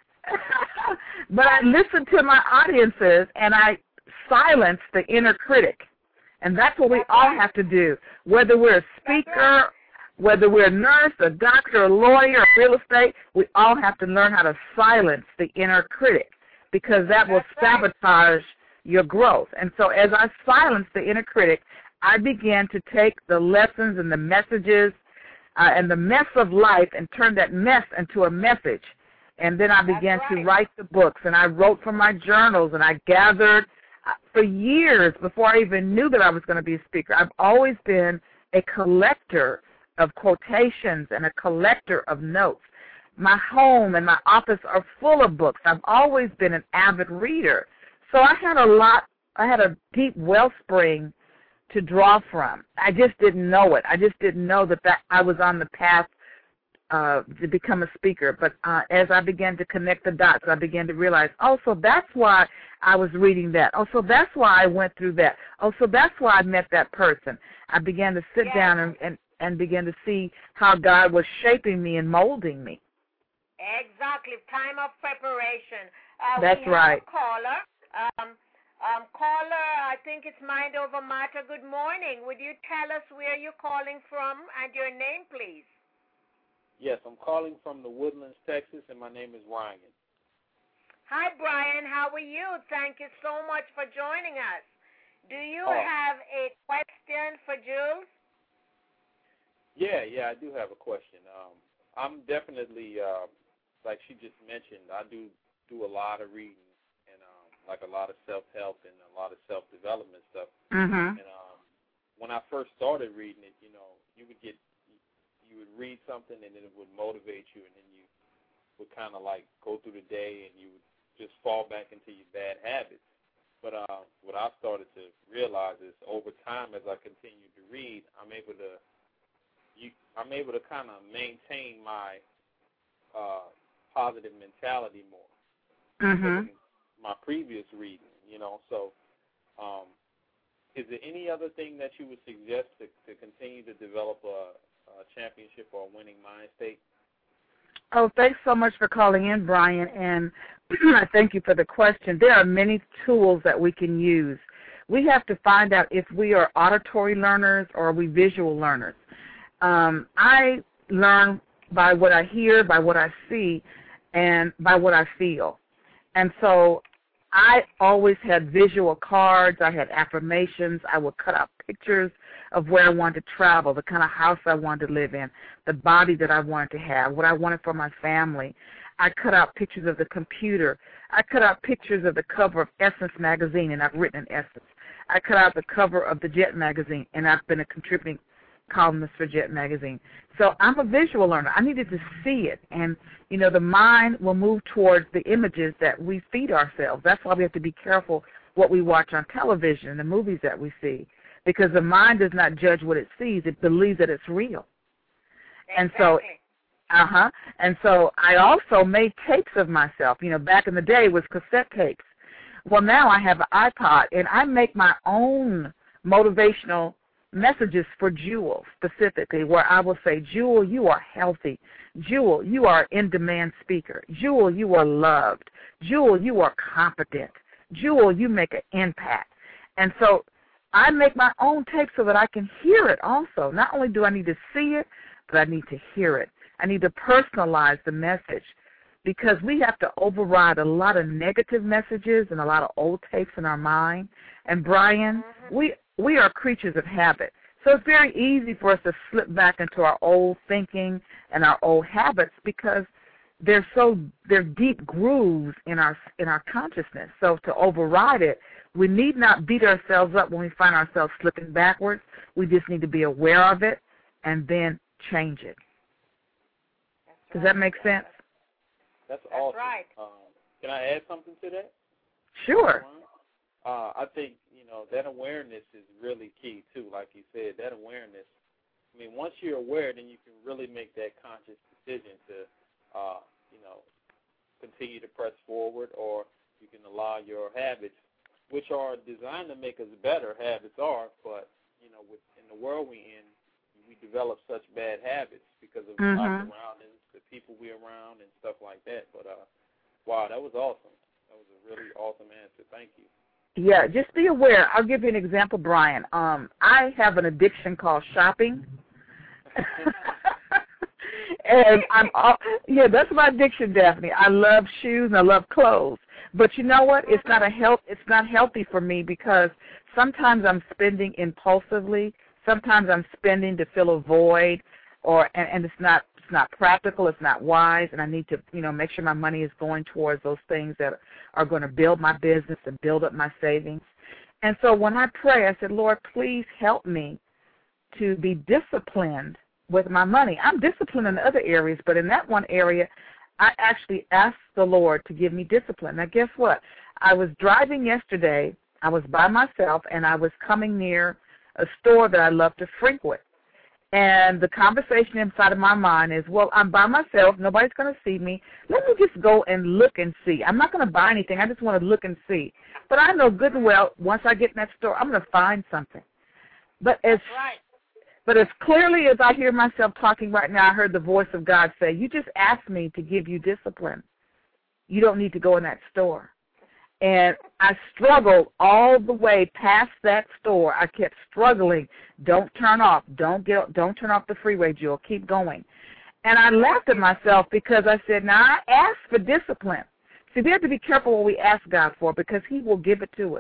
But I listened to my audiences, and I silenced the inner critic. And that's what we all have to do, whether we're a speaker, whether we're a nurse, a doctor, a lawyer, a real estate, we all have to learn how to silence the inner critic, because that will sabotage your growth. And so as I silenced the inner critic, I began to take the lessons and the messages uh, and the mess of life and turn that mess into a message. And then I began right. to write the books, and I wrote from my journals, and I gathered uh, for years before I even knew that I was going to be a speaker. I've always been a collector of quotations and a collector of notes. My home and my office are full of books. I've always been an avid reader. So I had a lot, I had a deep wellspring to draw from. I just didn't know it. I just didn't know that, that I was on the path uh, to become a speaker. But uh, as I began to connect the dots, I began to realize, oh, so that's why I was reading that. Oh, so that's why I went through that. Oh, so that's why I met that person. I began to sit yes. down and, and, and began to see how God was shaping me and molding me. Exactly. Time of preparation. Uh, That's we have right. a caller. Um, um, caller, I think it's Mind Over Matter. Good morning. Would you tell us where you're calling from and your name, please? Yes, I'm calling from the Woodlands, Texas, and my name is Ryan. Hi, Brian. How are you? Thank you so much for joining us. Do you Oh. have a question for Jules? Yeah, yeah, I do have a question. Um, I'm definitely, uh, like she just mentioned, I do do a lot of reading and um, like a lot of self-help and a lot of self-development stuff. Mm-hmm. And um, when I first started reading it, you know, you would get, you would read something and then it would motivate you, and then you would kind of like go through the day and you would just fall back into your bad habits. But uh, what I started to realize is over time, as I continue to read, I'm able to You, I'm able to kind of maintain my uh, positive mentality more. Mm-hmm. My previous reading, you know. So, um, is there any other thing that you would suggest to, to continue to develop a, a championship or a winning mind state? Oh, thanks so much for calling in, Brian, and I thank you for the question. There are many tools that we can use. We have to find out if we are auditory learners or are we visual learners. Um, I learn by what I hear, by what I see, and by what I feel. And so I always had visual cards. I had affirmations. I would cut out pictures of where I wanted to travel, the kind of house I wanted to live in, the body that I wanted to have, what I wanted for my family. I cut out pictures of the computer. I cut out pictures of the cover of Essence magazine, and I've written in Essence. I cut out the cover of the Jet magazine, and I've been a contributing columnist for Jet magazine. So I'm a visual learner. I needed to see it. And, you know, the mind will move towards the images that we feed ourselves. That's why we have to be careful what we watch on television and the movies that we see, because the mind does not judge what it sees. It believes that it's real. Exactly. And so, uh-huh. And so I also made tapes of myself. You know, back in the day it was cassette tapes. Well, now I have an iPod, and I make my own motivational messages for Jewel specifically, where I will say, Jewel, you are healthy. Jewel, you are an in-demand speaker. Jewel, you are loved. Jewel, you are competent. Jewel, you make an impact. And so I make my own tape so that I can hear it also. Not only do I need to see it, but I need to hear it. I need to personalize the message, because we have to override a lot of negative messages and a lot of old tapes in our mind. And, Brian, we we are creatures of habit. So it's very easy for us to slip back into our old thinking and our old habits, because they're so they're deep grooves in our in our consciousness. So to override it, we need not beat ourselves up when we find ourselves slipping backwards. We just need to be aware of it and then change it. Does that make sense? That's, That's awesome. right. Um, can I add something to that? Sure. Uh, I think, you know, that awareness is really key, too. Like you said, that awareness, I mean, once you're aware, then you can really make that conscious decision to uh, you know, continue to press forward, or you can allow your habits, which are designed to make us better, habits are, but, you know, with, in the world we're in, we develop such bad habits because of mm-hmm. our surroundings, the people we're around, and stuff like that. But, uh, wow, that was awesome. That was a really awesome answer. Thank you. Yeah, just be aware. I'll give you an example, Brian. Um, I have an addiction called shopping. And I'm all, yeah, that's my addiction, Daphne. I love shoes and I love clothes. But you know what? It's not a health. It's not healthy for me because sometimes I'm spending impulsively. Sometimes I'm spending to fill a void, or and, and it's not it's not practical. It's not wise, and I need to you know make sure my money is going towards those things that are going to build my business and build up my savings. And so when I pray, I said, Lord, please help me to be disciplined with my money. I'm disciplined in other areas, but in that one area, I actually asked the Lord to give me discipline. Now, guess what? I was driving yesterday. I was by myself, and I was coming near a store that I love to frequent. And the conversation inside of my mind is, well, I'm by myself. Nobody's going to see me. Let me just go and look and see. I'm not going to buy anything. I just want to look and see. But I know good and well, once I get in that store, I'm going to find something. But as right. But as clearly as I hear myself talking right now, I heard the voice of God say, you just asked me to give you discipline. You don't need to go in that store. And I struggled all the way past that store. I kept struggling. Don't turn off. Don't get. Don't turn off the freeway, Jewel. Keep going. And I laughed at myself because I said, now I asked for discipline. See, we have to be careful what we ask God for because he will give it to us.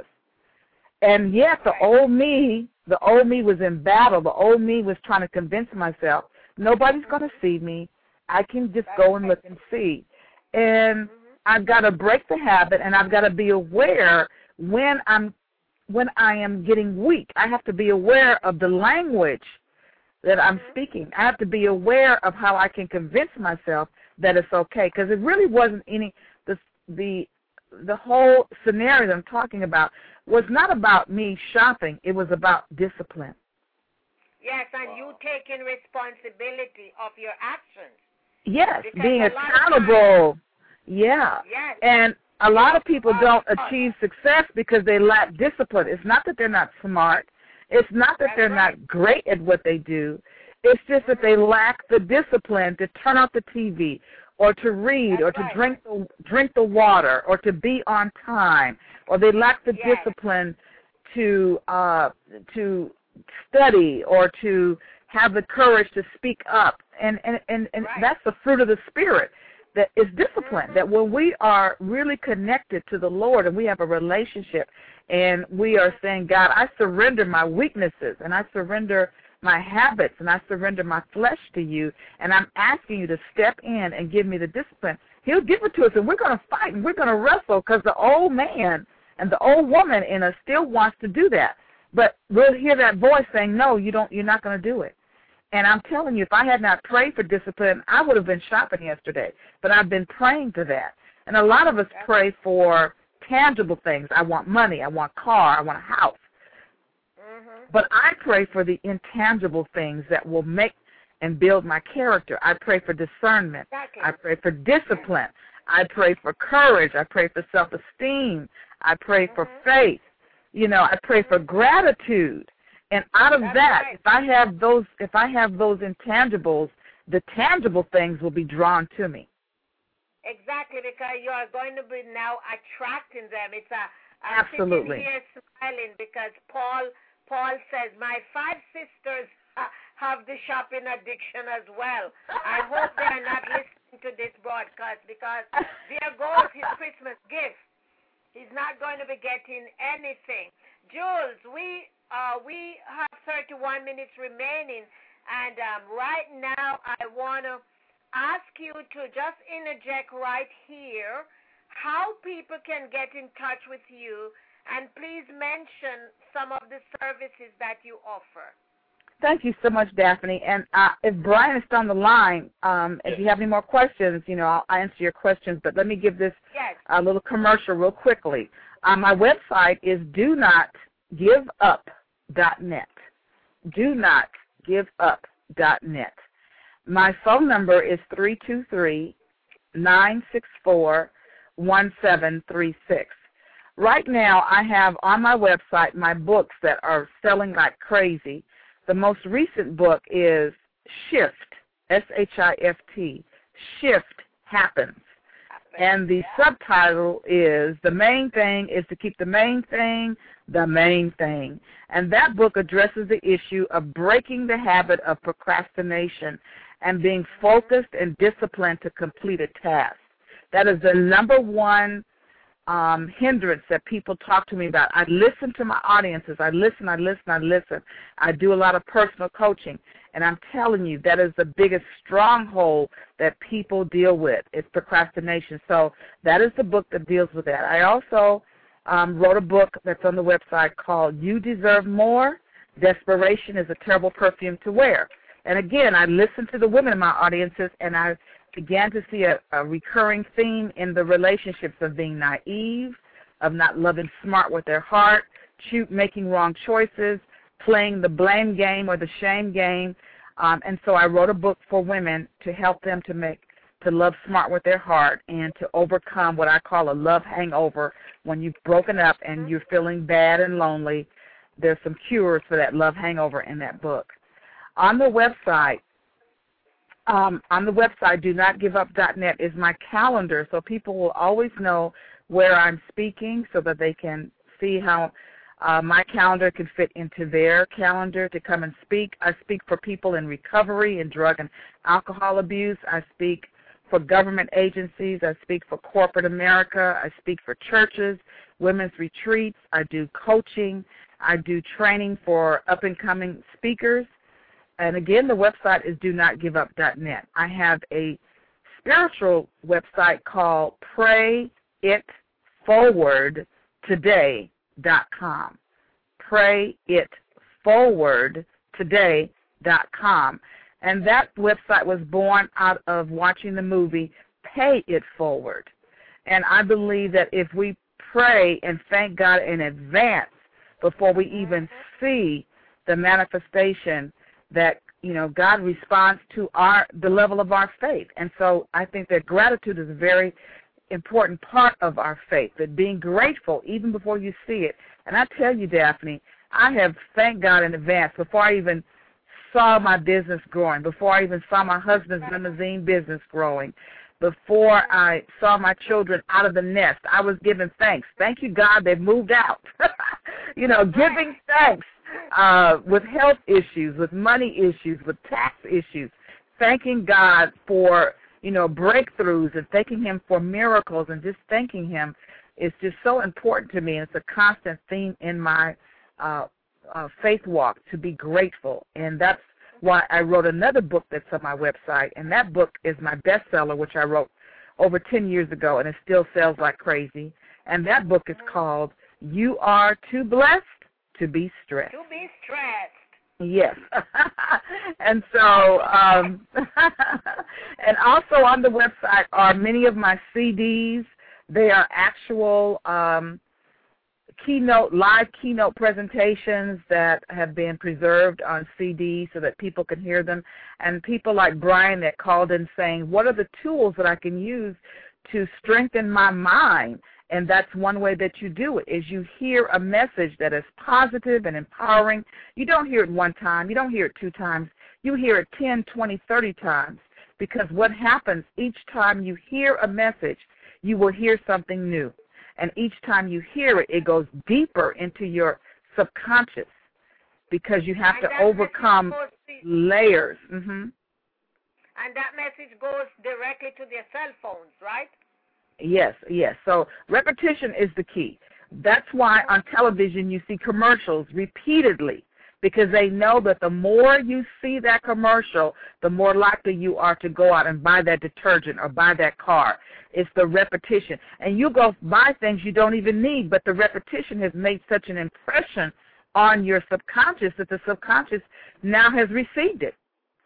And yet the old me, the old me was in battle. The old me was trying to convince myself, nobody's going to see me. I can just go and look and see. And I've got to break the habit, and I've got to be aware when I'm when I am getting weak. I have to be aware of the language that I'm speaking. I have to be aware of how I can convince myself that it's okay, because it really wasn't any the the the whole scenario that I'm talking about was not about me shopping. It was about discipline. Yes, and wow. you taking responsibility of your actions. Yes, because being accountable. Times, yeah. Yes. And a lot of people don't achieve success because they lack discipline. It's not that they're not smart. It's not that That's they're right. not great at what they do. It's just that they lack the discipline to turn off the T V or to read That's or to right. drink the drink the water or to be on time, or they lack the yes. discipline to uh, to study or to have the courage to speak up. And and, and, and right. that's the fruit of the Spirit. That is discipline, that when we are really connected to the Lord and we have a relationship and we are saying, God, I surrender my weaknesses and I surrender my habits and I surrender my flesh to you, and I'm asking you to step in and give me the discipline, he'll give it to us, and we're going to fight and we're going to wrestle because the old man and the old woman in us still wants to do that. But we'll hear that voice saying, no, you don't, you're not going to do it. And I'm telling you, if I had not prayed for discipline, I would have been shopping yesterday. But I've been praying for that. And a lot of us pray for tangible things. I want money. I want a car. I want a house. Mm-hmm. But I pray for the intangible things that will make and build my character. I pray for discernment. Exactly. I pray for discipline. I pray for courage. I pray for self-esteem. I pray mm-hmm. for faith. You know, I pray for gratitude. And out of That's that, right. if I have those, if I have those intangibles, the tangible things will be drawn to me. Exactly, because you are going to be now attracting them. It's a I'm absolutely sitting here smiling because Paul Paul says my five sisters have the shopping addiction as well. I hope they are not listening to this broadcast because there goes his Christmas gift. He's not going to be getting anything. Jules, we. Uh, we have thirty-one minutes remaining, and um, right now I want to ask you to just interject right here how people can get in touch with you, and please mention some of the services that you offer. Thank you so much, Daphne. And uh, if Brian is still on the line, um, if you have any more questions, you know, I'll answer your questions. But let me give this yes. a little commercial real quickly. Uh, my website is do not give up dot net. do not give up dot net. My phone number is three two three, nine six four, one seven three six. Right now, I have on my website my books that are selling like crazy. The most recent book is Shift, S H I F T, Shift Happens. And the subtitle is The Main Thing is to Keep the Main Thing the Main Thing. And that book addresses the issue of breaking the habit of procrastination and being focused and disciplined to complete a task. That is the number one um, hindrance that people talk to me about. I listen to my audiences. I listen, I listen, I listen. I do a lot of personal coaching. And I'm telling you, that is the biggest stronghold that people deal with. It's procrastination. So that is the book that deals with that. I also um, wrote a book that's on the website called You Deserve More. Desperation is a Terrible Perfume to Wear. And again, I listened to the women in my audiences, and I began to see a, a recurring theme in the relationships of being naive, of not loving smart with their heart, cho- making wrong choices, playing the blame game or the shame game. Um, and so I wrote a book for women to help them to make to love smart with their heart and to overcome what I call a love hangover. When you've broken up and you're feeling bad and lonely, there's some cures for that love hangover in that book. On the website, um, on the website, do not give up dot net is my calendar, so people will always know where I'm speaking so that they can see how Uh, my calendar can fit into their calendar to come and speak. I speak for people in recovery and drug and alcohol abuse. I speak for government agencies. I speak for corporate America. I speak for churches, women's retreats. I do coaching. I do training for up-and-coming speakers. And again, the website is do not give up dot net. I have a spiritual website called pray it forward today dot com. pray it forward today dot com. And that website was born out of watching the movie Pay It Forward. And I believe that if we pray and thank God in advance before we even see the manifestation, that, you know, God responds to our the level of our faith. And so I think that gratitude is a very important part of our faith, that being grateful even before you see it. And I tell you, Daphne, I have thanked God in advance before I even saw my business growing, before I even saw my husband's limousine business growing, before I saw my children out of the nest. I was giving thanks. Thank you, God, they've moved out. You know, giving thanks uh, with health issues, with money issues, with tax issues, thanking God for, you know, breakthroughs and thanking him for miracles, and just thanking him is just so important to me. And it's a constant theme in my uh, uh, faith walk, to be grateful. And that's why I wrote another book that's on my website, and that book is my bestseller, which I wrote over ten years ago, and it still sells like crazy. And that book is called You Are Too Blessed to Be Stressed. To be stressed. Yes. And so, um, and also on the website are many of my C Ds. They are actual um, keynote, live keynote presentations that have been preserved on C D so that people can hear them. And people like Brian that called in saying, what are the tools that I can use to strengthen my mind? And that's one way that you do it, is you hear a message that is positive and empowering. You don't hear it one time. You don't hear it two times. You hear it ten, twenty, thirty times, because what happens each time you hear a message, you will hear something new. And each time you hear it, it goes deeper into your subconscious, because you have to overcome layers. Mm-hmm. And that message goes directly to their cell phones, right? Yes, yes. So repetition is the key. That's why on television you see commercials repeatedly, because they know that the more you see that commercial, the more likely you are to go out and buy that detergent or buy that car. It's the repetition. And you go buy things you don't even need, but the repetition has made such an impression on your subconscious that the subconscious now has received it.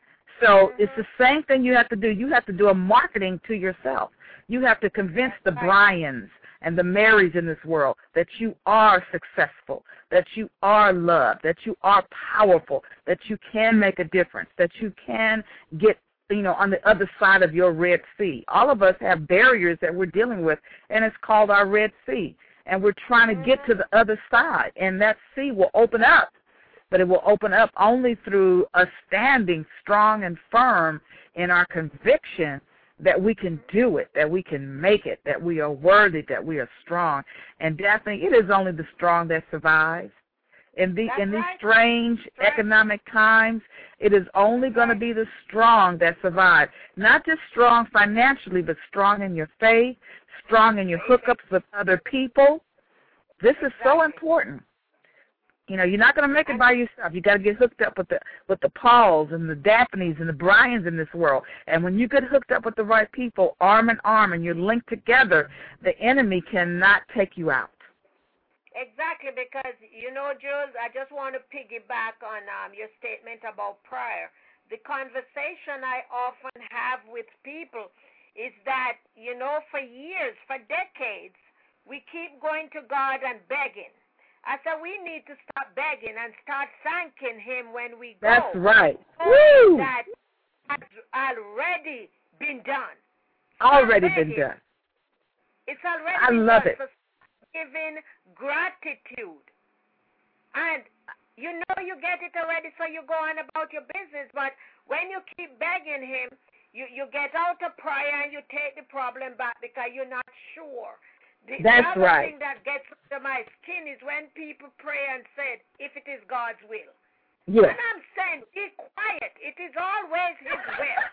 So it's the same thing you have to do. You have to do a marketing to yourself. You have to convince the Bryans and the Marys in this world that you are successful, that you are loved, that you are powerful, that you can make a difference, that you can get you know, on the other side of your Red Sea. All of us have barriers that we're dealing with, and it's called our Red Sea. And we're trying to get to the other side, and that sea will open up. But it will open up only through us standing strong and firm in our conviction that we can do it, that we can make it, that we are worthy, that we are strong. And Daphne, it is only the strong that survive. In, the, in these right. strange right. economic times, it is only going to be the strong that survive. Not just strong financially, but strong in your faith, strong in your hookups with other people. This is exactly. so important. You know, you're not going to make it by yourself. You got to get hooked up with the with the Pauls and the Daphnes and the Bryans in this world. And when you get hooked up with the right people, arm in arm, and you're linked together, the enemy cannot take you out. Exactly, because, you know, Jules, I just want to piggyback on um, your statement about prayer. The conversation I often have with people is that, you know, for years, for decades, we keep going to God and begging. I said we need to stop begging and start thanking Him when we go. That's right. Woo! That has already been done. Already been done. It's already I been love done. it. So giving gratitude. And you know you get it already, so you go on about your business. But when you keep begging Him, you, you get out of prayer and you take the problem back because you're not sure. The That's other right. thing that gets under my skin is when people pray and say, if it is God's will. Yes. And I'm saying, be quiet. It is always His will.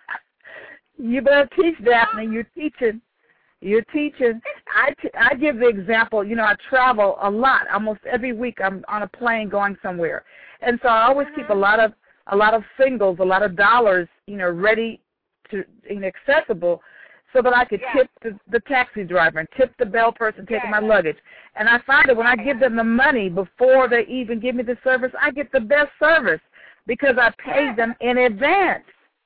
You better teach, Daphne. You're teaching. You're teaching. I, t- I give the example, you know, I travel a lot. Almost every week I'm on a plane going somewhere. And so I always Mm-hmm. keep a lot of a lot of singles, a lot of dollars, you know, ready to, you know, accessible, so that I could yeah. tip the, the taxi driver and tip the bell person taking yeah. my luggage. And I find that when I yeah. give them the money before they even give me the service, I get the best service because I paid yeah. them in advance.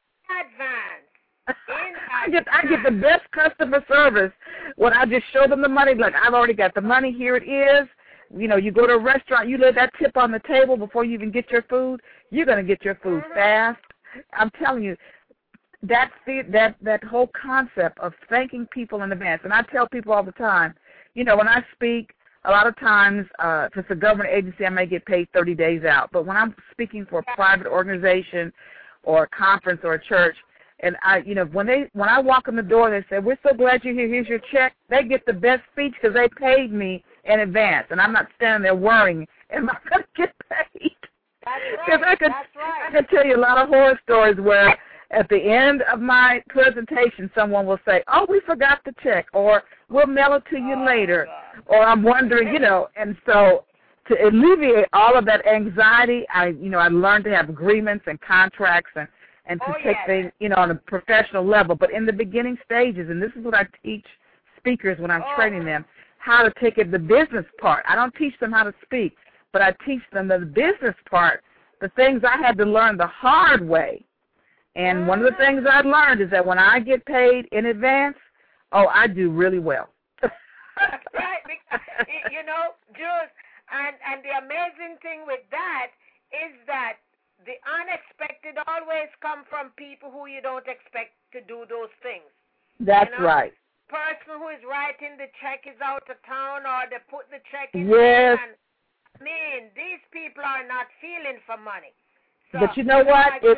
Advance. In I get I get the best customer service when I just show them the money. Like, I've already got the money. Here it is. You know, you go to a restaurant, you lay that tip on the table before you even get your food. You're going to get your food mm-hmm. fast. I'm telling you. That's the, that that whole concept of thanking people in advance. And I tell people all the time, you know, when I speak, a lot of times, uh, if it's a government agency, I may get paid thirty days out. But when I'm speaking for a private organization or a conference or a church, and I, you know, when they when I walk in the door, they say, "We're so glad you're here. Here's your check." They get the best speech because they paid me in advance, and I'm not standing there worrying, "Am I going to get paid?" That's Because right. I could That's right. I could tell you a lot of horror stories where at the end of my presentation, someone will say, "Oh, we forgot the check," or "We'll mail it to you oh, later," God. or "I'm wondering," you know. And so, to alleviate all of that anxiety, I, you know, I learned to have agreements and contracts and and to oh, take yes. things, you know, on a professional level. But in the beginning stages, and this is what I teach speakers when I'm oh. training them, how to take it the business part. I don't teach them how to speak, but I teach them the business part, the things I had to learn the hard way. And one of the things I learned is that when I get paid in advance, oh, I do really well. Right, because, you know, Jules, and, and the amazing thing with that is that the unexpected always come from people who you don't expect to do those things. That's you know? right. Person who is writing the check is out of town, or they put the check in yes. and, I mean, these people are not feeling for money. So, but you know what? It's,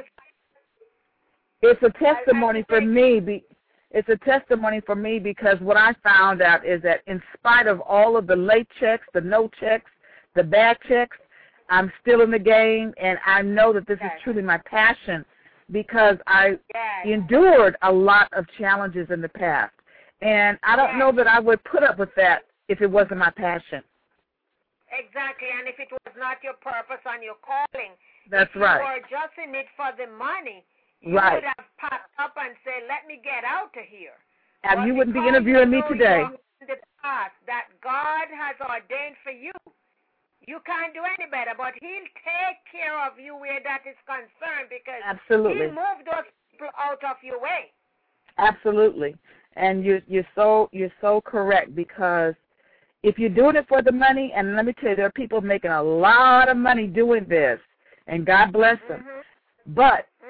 it's a testimony I, I for me. Be, it's a testimony for me because what I found out is that in spite of all of the late checks, the no checks, the bad checks, I'm still in the game, and I know that this yes. is truly my passion because I yes. endured a lot of challenges in the past. And I don't yes. know that I would put up with that if it wasn't my passion. Exactly, and if it was not your purpose and your calling, that's if right. you were just in it for the money, you right. would have popped up and said, "Let me get out of here." And but you wouldn't be because interviewing you me know today. In the past that God has ordained for you, you can't do any better. But He'll take care of you where that is concerned because Absolutely. He'll move those people out of your way. Absolutely, and you you're so you're so correct because if you're doing it for the money, and let me tell you, there are people making a lot of money doing this, and God bless them. Mm-hmm. But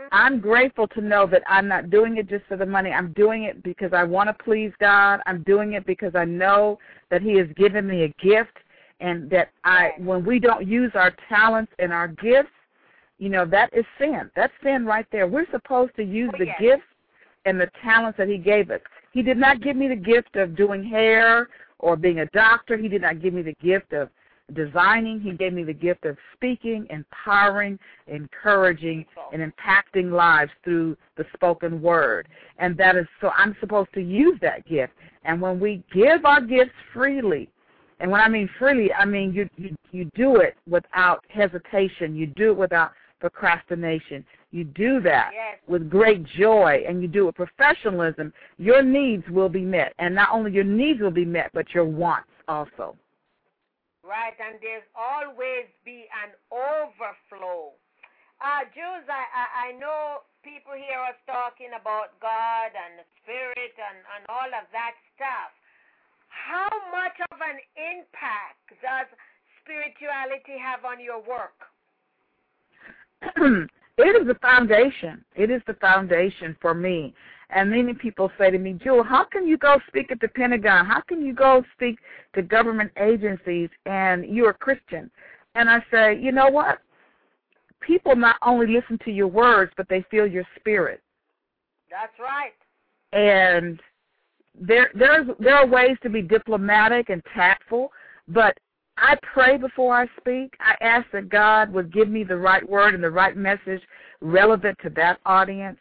I'm grateful to know that I'm not doing it just for the money. I'm doing it because I want to please God. I'm doing it because I know that He has given me a gift, and that I, when we don't use our talents and our gifts, you know, that is sin. That's sin right there. We're supposed to use oh, the yes. gifts and the talents that He gave us. He did not give me the gift of doing hair or being a doctor. He did not give me the gift of designing. He gave me the gift of speaking, empowering, encouraging, and impacting lives through the spoken word. And that is, so I'm supposed to use that gift. And when we give our gifts freely, and when I mean freely, I mean you, you, you do it without hesitation. You do it without procrastination. You do that yes. with great joy, and you do it with professionalism. Your needs will be met. And not only your needs will be met, but your wants also. Right, and there's always be an overflow. Uh, Jules, I, I, I know people hear us talking about God and the Spirit and, and all of that stuff. How much of an impact does spirituality have on your work? It is the foundation. It is the foundation for me. And many people say to me, Jewel, how can you go speak at the Pentagon? How can you go speak to government agencies and you're a Christian? And I say, you know what? People not only listen to your words, but they feel your spirit. That's right. And there, there's, there are ways to be diplomatic and tactful, but I pray before I speak. I ask that God would give me the right word and the right message relevant to that audience.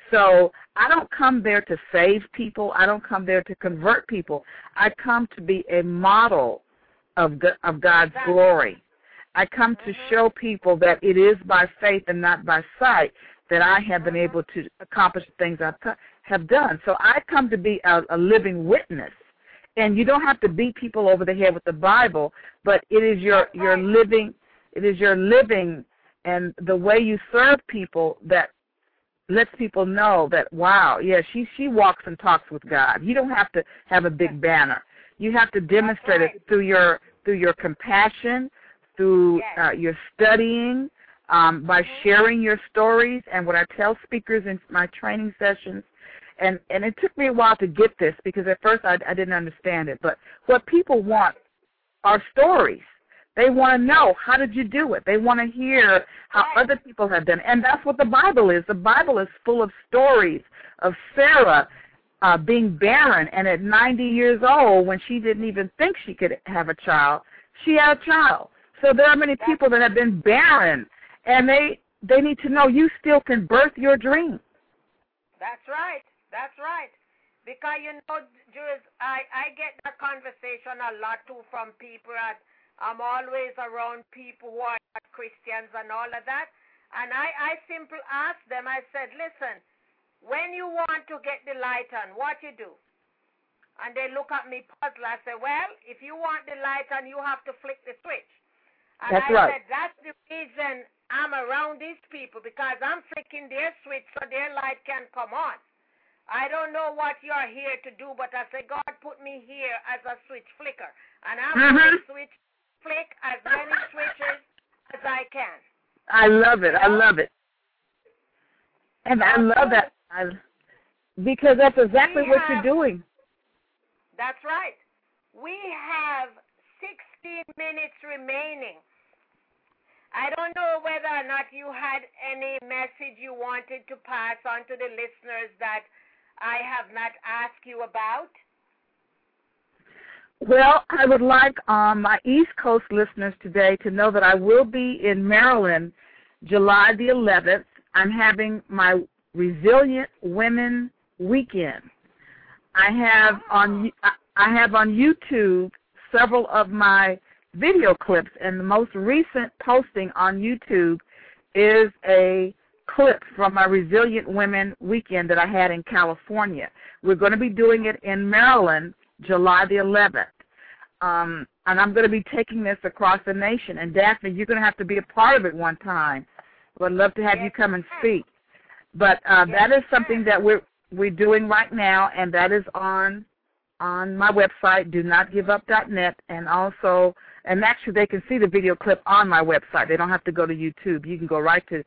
So I don't come there to save people. I don't come there to convert people. I come to be a model of, of God's glory. I come to show people that it is by faith and not by sight that I have been able to accomplish the things I have done. So I come to be a, a living witness. And you don't have to beat people over the head with the Bible, but it is your, your living, it is your living and the way you serve people that lets people know that, wow, yeah, she, she walks and talks with God. You don't have to have a big banner. You have to demonstrate it through your, through your compassion, through uh, your studying, um, by sharing your stories. And what I tell speakers in my training sessions, And, and it took me a while to get this because at first I, I didn't understand it. But what people want are stories. They want to know, how did you do it? They want to hear how other people have done it. And that's what the Bible is. The Bible is full of stories of Sarah uh, being barren. And at ninety years old, when she didn't even think she could have a child, she had a child. So there are many people that have been barren. And they, they need to know you still can birth your dream. That's right. That's right. Because, you know, Jules, I, I get that conversation a lot, too, from people. At, I'm always around people who are not Christians and all of that. And I, I simply ask them, I said, listen, when you want to get the light on, what you do? And they look at me puzzled. I say, well, if you want the light on, you have to flick the switch. And that's I right. said, that's the reason I'm around these people, because I'm flicking their switch so their light can come on. I don't know what you're here to do, but I say, God put me here as a switch flicker. And I'm mm-hmm. going to switch flick as many switches as I can. I love it. You know? I love it. And I love that. I, because that's exactly we what have, you're doing. That's right. We have sixteen minutes remaining. I don't know whether or not you had any message you wanted to pass on to the listeners that I have not asked you about. Well, I would like um, my East Coast listeners today to know that I will be in Maryland July the eleventh. I'm having my Resilient Women Weekend. I have oh. on I have on YouTube several of my video clips, and the most recent posting on YouTube is a clip from my Resilient Women Weekend that I had in California. We're going to be doing it in Maryland July the eleventh. Um, and I'm going to be taking this across the nation. And, Daphne, you're going to have to be a part of it one time. I would love to have yes, you come and speak. But uh, yes, that is something that we're we're doing right now, and that is on on my website, do not give up dot net, and also, and actually they can see the video clip on my website. They don't have to go to YouTube. You can go right to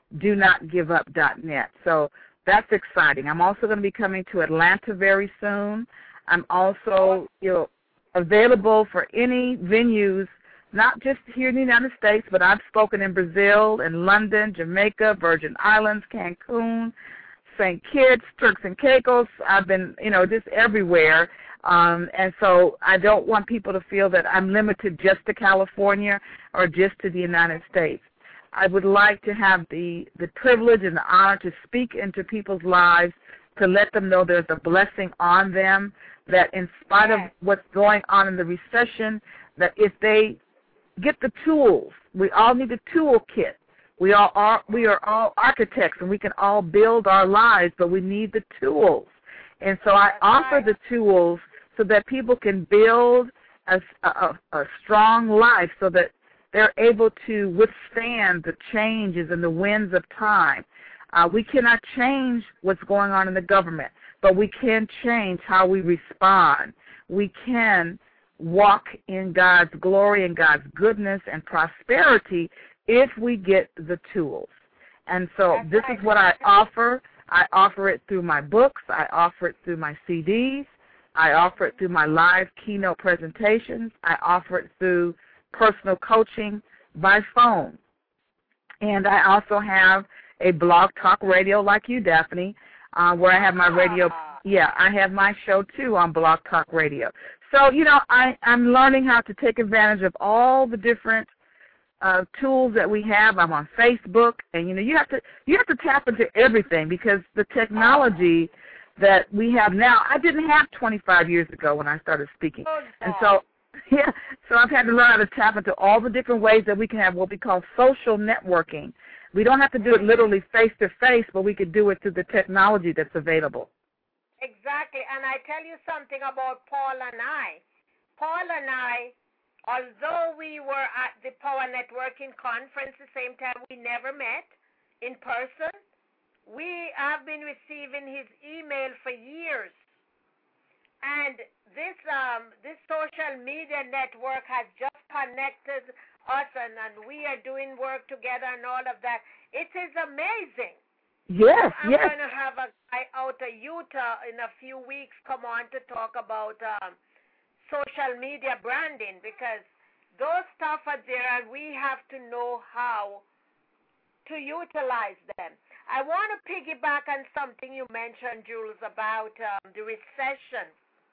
do not give up dot net. So that's exciting. I'm also going to be coming to Atlanta very soon. I'm also, you know, available for any venues, not just here in the United States, but I've spoken in Brazil, in London, Jamaica, Virgin Islands, Cancun, Saint Kitts, Turks and Caicos. I've been, you know, just everywhere. Um, and so I don't want people to feel that I'm limited just to California or just to the United States. I would like to have the, the privilege and the honor to speak into people's lives, to let them know there's a blessing on them, that in spite yes. of what's going on in the recession, that if they get the tools, we all need a toolkit. We all are, we are all architects, and we can all build our lives, but we need the tools. And so I offer the tools so that people can build a, a, a strong life, so that they're able to withstand the changes and the winds of time. Uh, we cannot change what's going on in the government, but we can change how we respond. We can walk in God's glory and God's goodness and prosperity if we get the tools. And so this is what I offer. I offer it through my books. I offer it through my C Ds. I offer it through my live keynote presentations. I offer it through personal coaching by phone. And I also have a blog talk radio like you, Daphne, uh, where I have my radio. Yeah, I have my show, too, on Blog Talk Radio. So, you know, I, I'm learning how to take advantage of all the different uh, tools that we have. I'm on Facebook, and, you know, you have to you have to tap into everything, because the technology that we have now, I didn't have twenty-five years ago when I started speaking. And so, yeah, so I've had to learn how to tap into all the different ways that we can have what we call social networking. We don't have to do it literally face-to-face, but we could do it through the technology that's available. Exactly, and I tell you something about Paul and I. Paul and I, although we were at the Power Networking Conference the same time, we never met in person. We have been receiving his email for years. And this um, this social media network has just connected us, and, and we are doing work together and all of that. It is amazing. Yes, I'm yes. going to have a guy out of Utah in a few weeks come on to talk about um, social media branding, because those stuff are there and we have to know how to utilize them. I want to piggyback on something you mentioned, Jules, about um, the recession.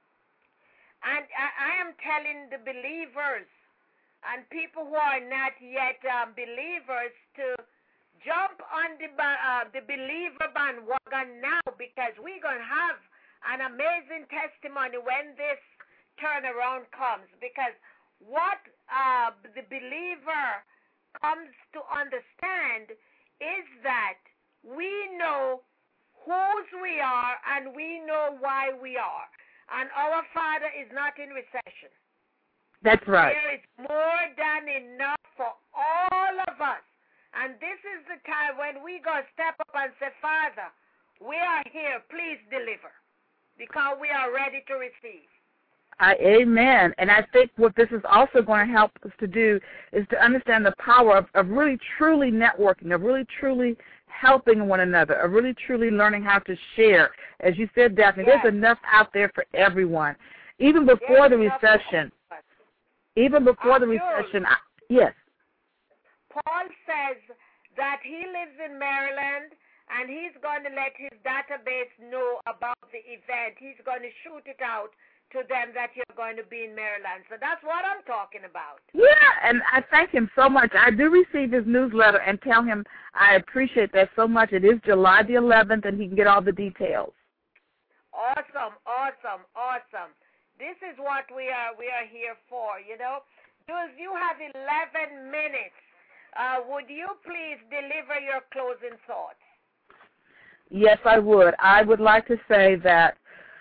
And I, I am telling the believers and people who are not yet um, believers to jump on the uh, the believer bandwagon now, because we're going to have an amazing testimony when this turnaround comes. Because what uh, the believer comes to understand is that we know whose we are and we know why we are. And our Father is not in recession. That's right. There is more than enough for all of us. And this is the time when we go step up and say, Father, we are here. Please deliver, because we are ready to receive. Uh, amen. And I think what this is also going to help us to do is to understand the power of, of really truly networking, of really truly helping one another, of really truly learning how to share. As you said, Daphne, yes. There's enough out there for everyone. Even before yes, the recession, even before the recession, I, yes. Paul says that he lives in Maryland, and he's going to let his database know about the event. He's going to shoot it out to them that you're going to be in Maryland. So that's what I'm talking about. Yeah, and I thank him so much. I do receive his newsletter and tell him I appreciate that so much. It is July the eleventh, and he can get all the details. Awesome, awesome, awesome. This is what we are we are here for, you know. Jules, you have eleven minutes. Uh, would you please deliver your closing thoughts? Yes, I would. I would like to say that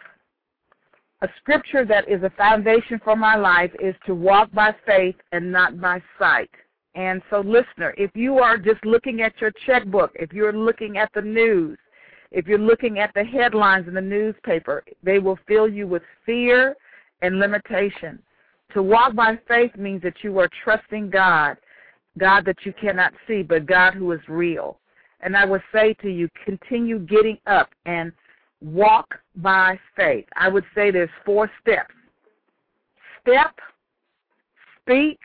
a scripture that is a foundation for my life is to walk by faith and not by sight. And so, listener, if you are just looking at your checkbook, if you're looking at the news, if you're looking at the headlines in the newspaper, they will fill you with fear and limitation. To walk by faith means that you are trusting God, God that you cannot see, but God who is real. And I would say to you, continue getting up and walk by faith. I would say there's four steps. Step, speak,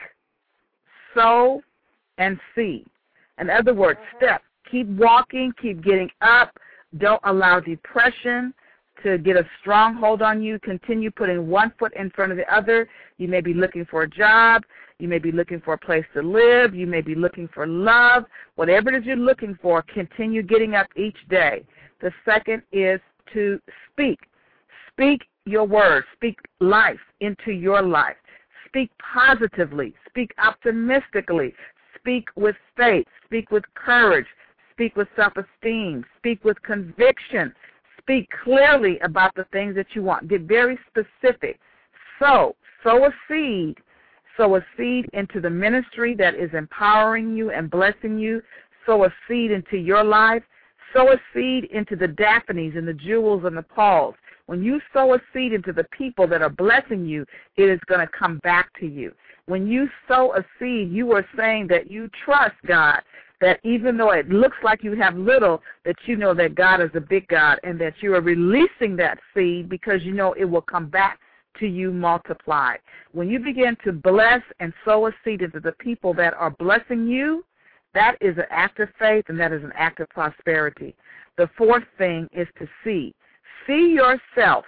sow, and see. In other words, Mm-hmm. step. Keep walking, keep getting up. Don't allow depression to get a stronghold on you. Continue putting one foot in front of the other. You may be looking for a job. You may be looking for a place to live. You may be looking for love. Whatever it is you're looking for, continue getting up each day. The second is to speak. Speak your words. Speak life into your life. Speak positively. Speak optimistically. Speak with faith. Speak with courage. Speak with self-esteem. Speak with conviction. Speak clearly about the things that you want. Get very specific. Sow. Sow a seed. Sow a seed into the ministry that is empowering you and blessing you. Sow a seed into your life. Sow a seed into the Daphnes and the Jewels and the Pauls. When you sow a seed into the people that are blessing you, it is going to come back to you. When you sow a seed, you are saying that you trust God, that even though it looks like you have little, that you know that God is a big God and that you are releasing that seed because you know it will come back to you multiplied. When you begin to bless and sow a seed into the people that are blessing you, that is an act of faith and that is an act of prosperity. The fourth thing is to see. See yourself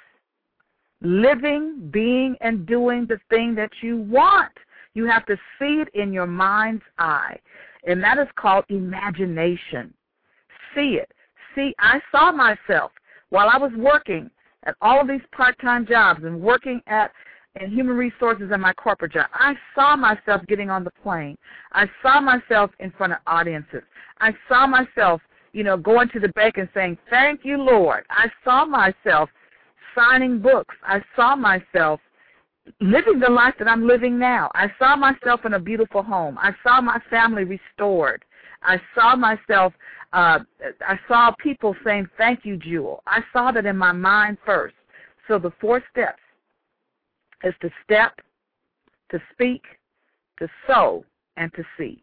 living, being, and doing the thing that you want. You have to see it in your mind's eye, and that is called imagination. See it. See, I saw myself while I was working at all of these part-time jobs and working at in human resources and my corporate job. I saw myself getting on the plane. I saw myself in front of audiences. I saw myself, you know, going to the bank and saying, thank you, Lord. I saw myself signing books. I saw myself living the life that I'm living now. I saw myself in a beautiful home. I saw my family restored. I saw myself, uh, I saw people saying, thank you, Jewel. I saw that in my mind first. So the four steps is to step, to speak, to sow, and to see.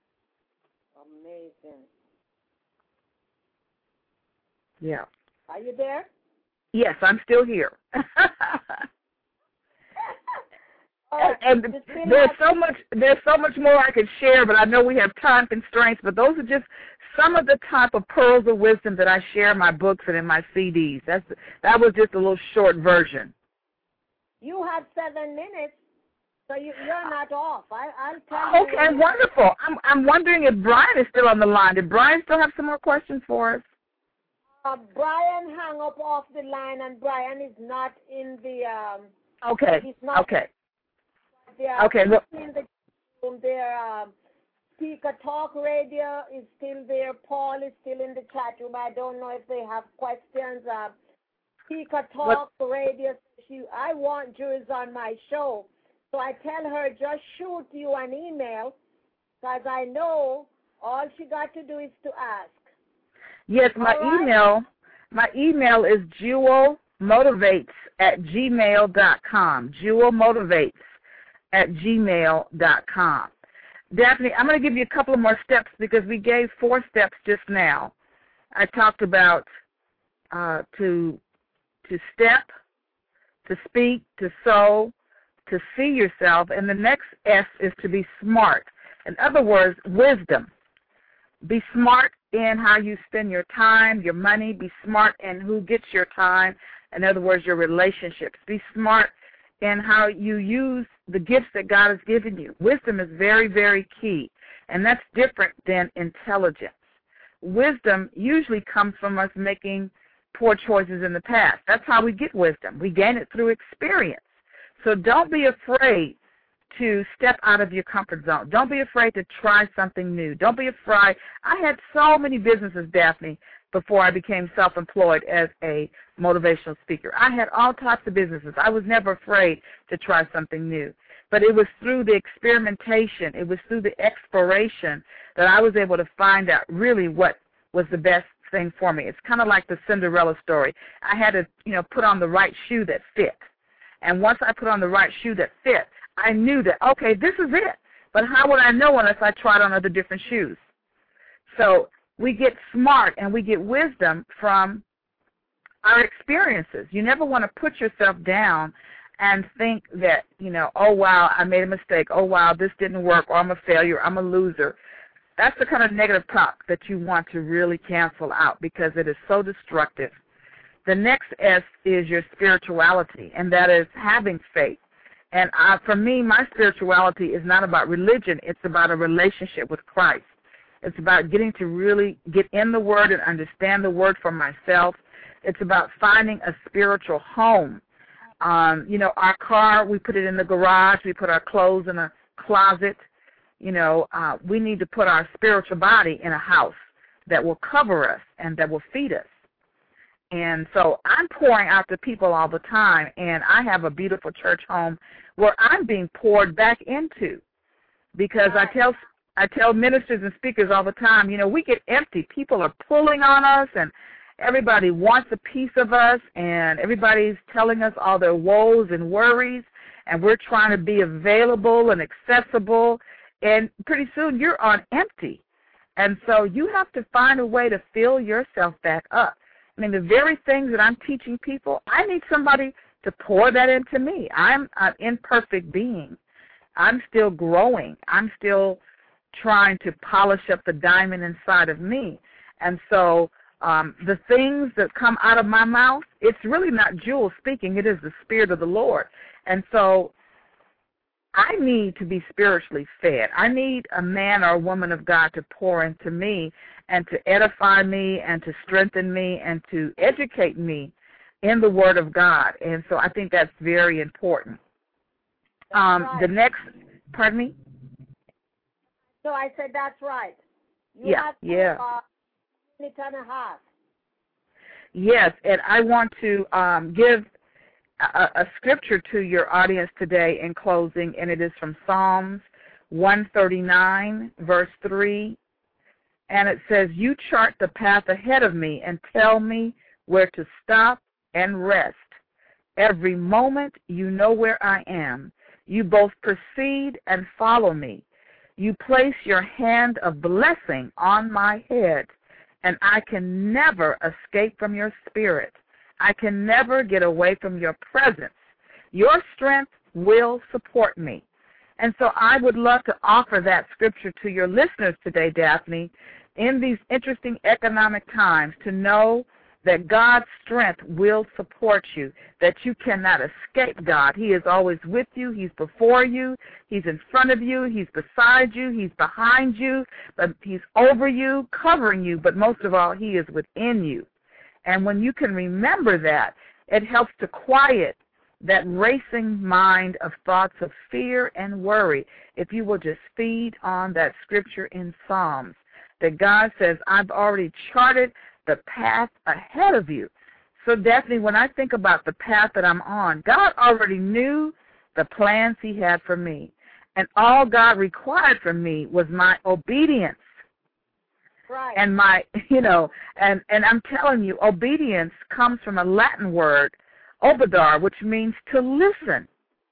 Amazing. Yeah. Are you there? Yes, I'm still here. Oh, and and there's so much there's so much more I could share, but I know we have time constraints. But those are just some of the type of pearls of wisdom that I share in my books and in my C Ds. That's that was just a little short version. You have seven minutes, so you, you're not off. I, I'll tell okay, you. Wonderful. I'm I'm wondering if Brian is still on the line. Did Brian still have some more questions for us? Uh, Brian hung up off the line, and Brian is not in the. Um, okay. He's not okay. There, okay. Look. In the room, their um, Speaker Talk Radio is still there. Paul is still in the chat room. I don't know if they have questions. Uh, Speaker Talk what? Radio. She, I want Jules on my show, so I tell her just shoot you an email, because I know all she got to do is to ask. Yes, my right? email. My email is jewelmotivates at gmail dot com. Jewelmotivates at gmail dot com. Daphne, I'm going to give you a couple of more steps because we gave four steps just now. I talked about uh, to to step, to speak, to sow, to see yourself, and the next S is to be smart. In other words, wisdom. Be smart in how you spend your time, your money. Be smart in who gets your time. In other words, your relationships. Be smart in how you use the gifts that God has given you. Wisdom is very, very key, and that's different than intelligence. Wisdom usually comes from us making poor choices in the past. That's how we get wisdom. We gain it through experience. So don't be afraid to step out of your comfort zone. Don't be afraid to try something new. Don't be afraid. I had so many businesses, Daphne, before I became self-employed as a motivational speaker. I had all types of businesses. I was never afraid to try something new. But it was through the experimentation, it was through the exploration that I was able to find out really what was the best thing for me. It's kind of like the Cinderella story. I had to, you know, put on the right shoe that fit. And once I put on the right shoe that fit, I knew that, okay, this is it. But how would I know unless I tried on other different shoes? So we get smart and we get wisdom from our experiences. You never want to put yourself down and think that, you know, oh, wow, I made a mistake. Oh, wow, this didn't work, or I'm a failure, I'm a loser. That's the kind of negative talk that you want to really cancel out because it is so destructive. The next S is your spirituality, and that is having faith. And I, for me, my spirituality is not about religion. It's about a relationship with Christ. It's about getting to really get in the Word and understand the Word for myself. It's about finding a spiritual home. Um, you know, our car, we put it in the garage. We put our clothes in a closet. You know, uh, we need to put our spiritual body in a house that will cover us and that will feed us. And so I'm pouring out to people all the time, and I have a beautiful church home where I'm being poured back into because I tell I tell ministers and speakers all the time, you know, we get empty. People are pulling on us, and everybody wants a piece of us, and everybody's telling us all their woes and worries, and we're trying to be available and accessible, and pretty soon you're on empty. And so you have to find a way to fill yourself back up. I mean, the very things that I'm teaching people, I need somebody to pour that into me. I'm an imperfect being. I'm still growing. I'm still trying to polish up the diamond inside of me. And so um, the things that come out of my mouth, it's really not Jewel speaking. It is the Spirit of the Lord. And so I need to be spiritually fed. I need a man or a woman of God to pour into me and to edify me and to strengthen me and to educate me in the Word of God. And so I think that's very important. Um, right. The next, pardon me? So I said that's right. You Yeah, have to, yeah. Uh, minute and a half. Yes, and I want to um, give a, a scripture to your audience today in closing, and it is from Psalms one thirty-nine, verse three. And it says, you chart the path ahead of me and tell me where to stop and rest. Every moment you know where I am. You both proceed and follow me. You place your hand of blessing on my head, and I can never escape from your spirit. I can never get away from your presence. Your strength will support me. And so I would love to offer that scripture to your listeners today, Daphne, in these interesting economic times, to know that God's strength will support you, that you cannot escape God. He is always with you. He's before you. He's in front of you. He's beside you. He's behind you. But He's over you, covering you. But most of all, He is within you. And when you can remember that, it helps to quiet that racing mind of thoughts of fear and worry if you will just feed on that scripture in Psalms, that God says, I've already charted the path ahead of you. So definitely when I think about the path that I'm on, God already knew the plans He had for me. And all God required from me was my obedience. Right. And my, you know, and, and I'm telling you, obedience comes from a Latin word, obedar, which means to listen.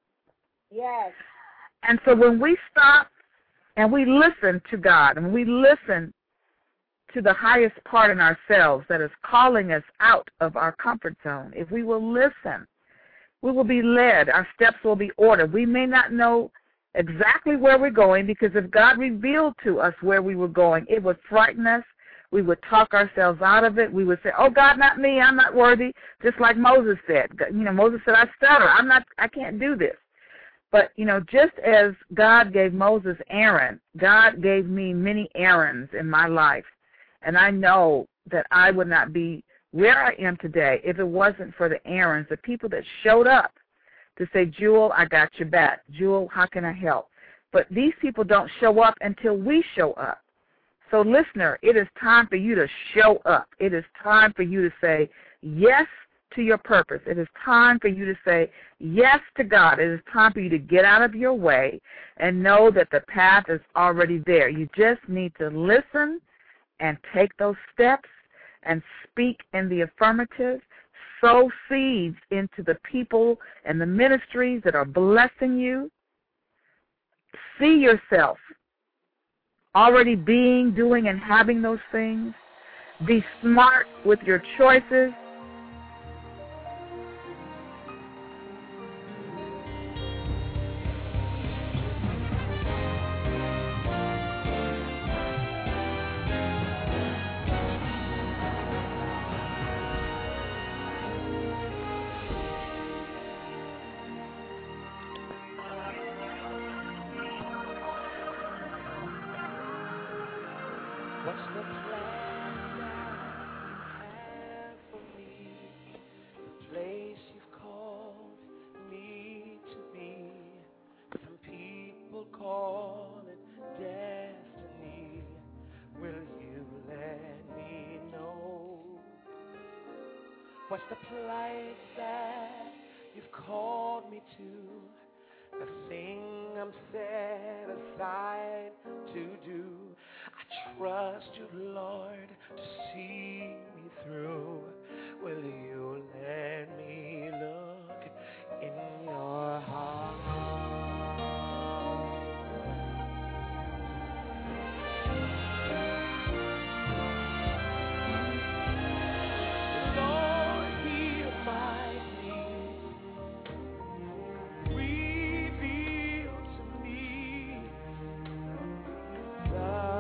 Yes. And so when we stop and we listen to God, and we listen to the highest part in ourselves that is calling us out of our comfort zone, if we will listen, we will be led. Our steps will be ordered. We may not know exactly where we're going, because if God revealed to us where we were going, it would frighten us. We would talk ourselves out of it. We would say, oh, God, not me. I'm not worthy. Just like Moses said. You know, Moses said, I stutter. I'm not, I can't do this. But, you know, just as God gave Moses Aaron, God gave me many Aarons in my life. And I know that I would not be where I am today if it wasn't for the Aarons, the people that showed up to say, Jewel, I got your back. Jewel, how can I help? But these people don't show up until we show up. So, listener, it is time for you to show up. It is time for you to say yes to your purpose. It is time for you to say yes to God. It is time for you to get out of your way and know that the path is already there. You just need to listen and take those steps and speak in the affirmative, sow seeds into the people and the ministries that are blessing you. See yourself already being, doing, and having those things. Be smart with your choices. What's the plan that you have for me? The place you've called me to be. Some people call it destiny. Will you let me know? What's the place that you've called me to? The thing I'm set aside to do. I trust you, Lord, to see me through. Will you let me look in your heart? Lord, hear my needs. Reveal to me the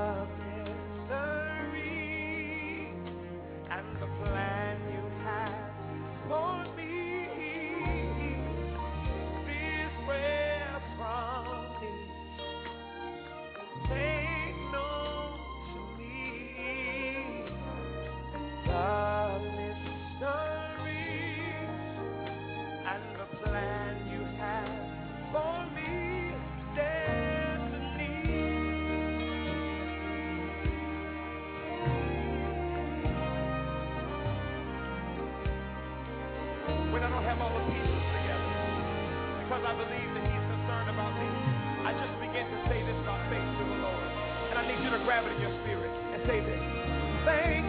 I believe that he's concerned about me. I just begin to say this by faith to the Lord. And I need you to grab it in your spirit and say this. Thank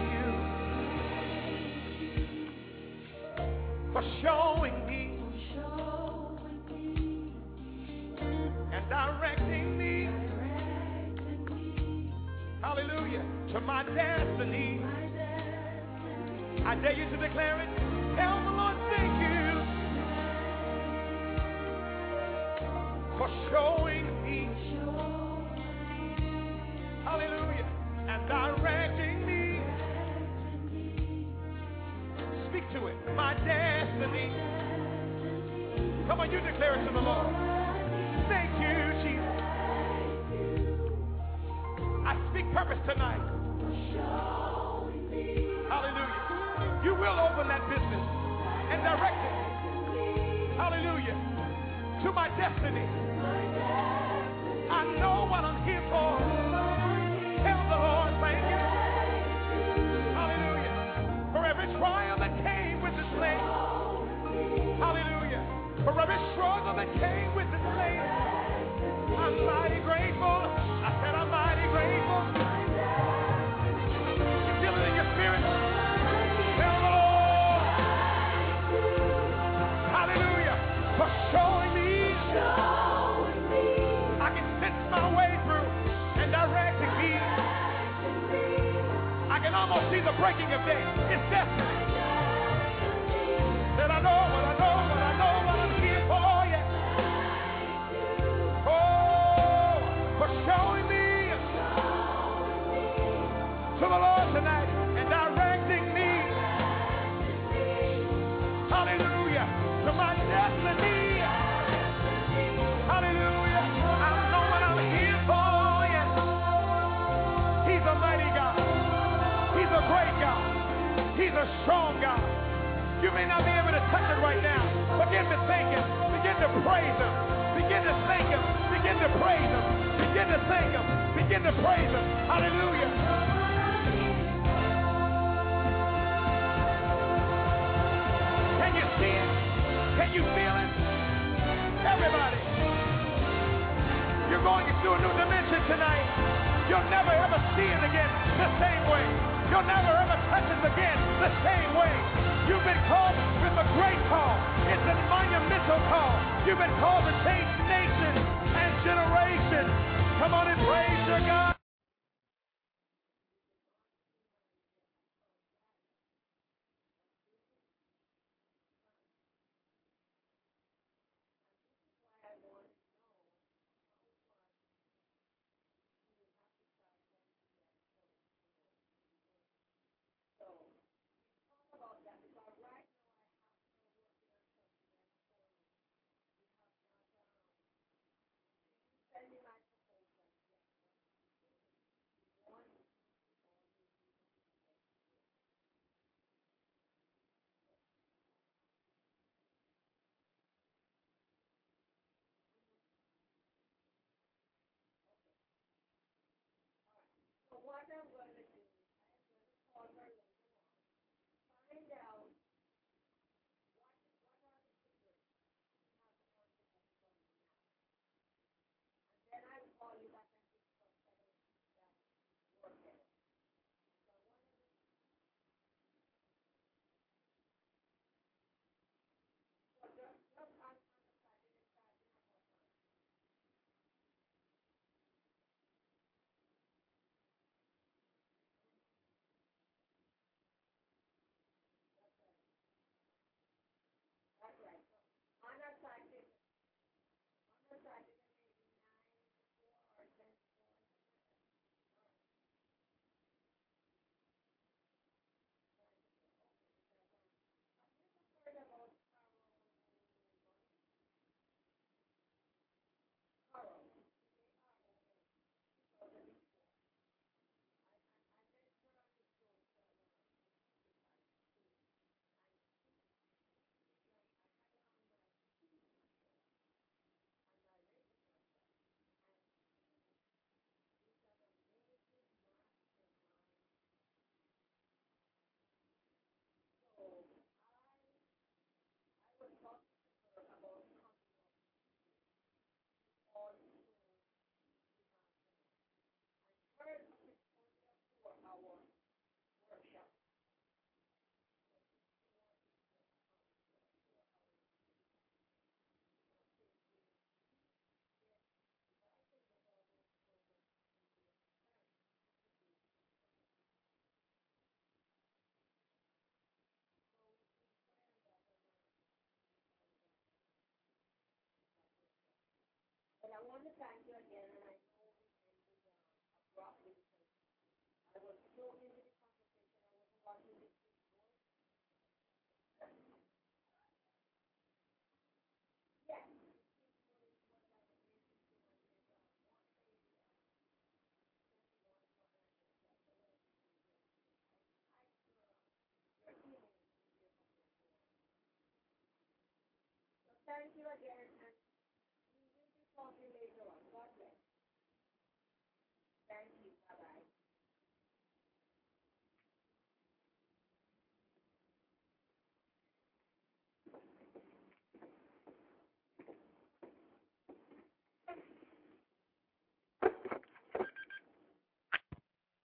you for showing me and directing me, hallelujah, to my destiny. I dare you to declare it. Tell the Lord, thank you for showing me, hallelujah, and directing me. Speak to it, my destiny. Come on, you declare it to the Lord. Thank you, Jesus. I speak purpose tonight. Hallelujah. You will open that business and direct it. Hallelujah. To my destiny. I know what I'm here for. Tell the Lord, thank you. Hallelujah. For every trial that came with this land. Hallelujah. For every struggle that came with this land. I'm mighty grateful. I said I'm mighty grateful. You feel it in your spirit? Tell the Lord. Hallelujah. For showing me. I can sense my way through and directing me. I can almost see the breaking of day. It's destiny. That I know what I know, what I know, what I'm here for, yeah. Oh, for showing me to the Lord tonight and directing me. Hallelujah. To my destiny. Hallelujah. I know what I'm here for, yeah. He's a mighty God. He's a great God. He's a strong God. You may not be able to touch it right now. Begin to thank him. Begin to praise him. Begin to thank him. Begin to praise him. Begin to thank him. Begin to praise him. Hallelujah. Can you see it? Can you feel it? Everybody. You're going into a new dimension tonight. You'll never ever see it again the same way. You'll never ever touch it again the same way. You've been called with a great call. It's a monumental call. You've been called to change nations and generations. Come on and praise your God. you again.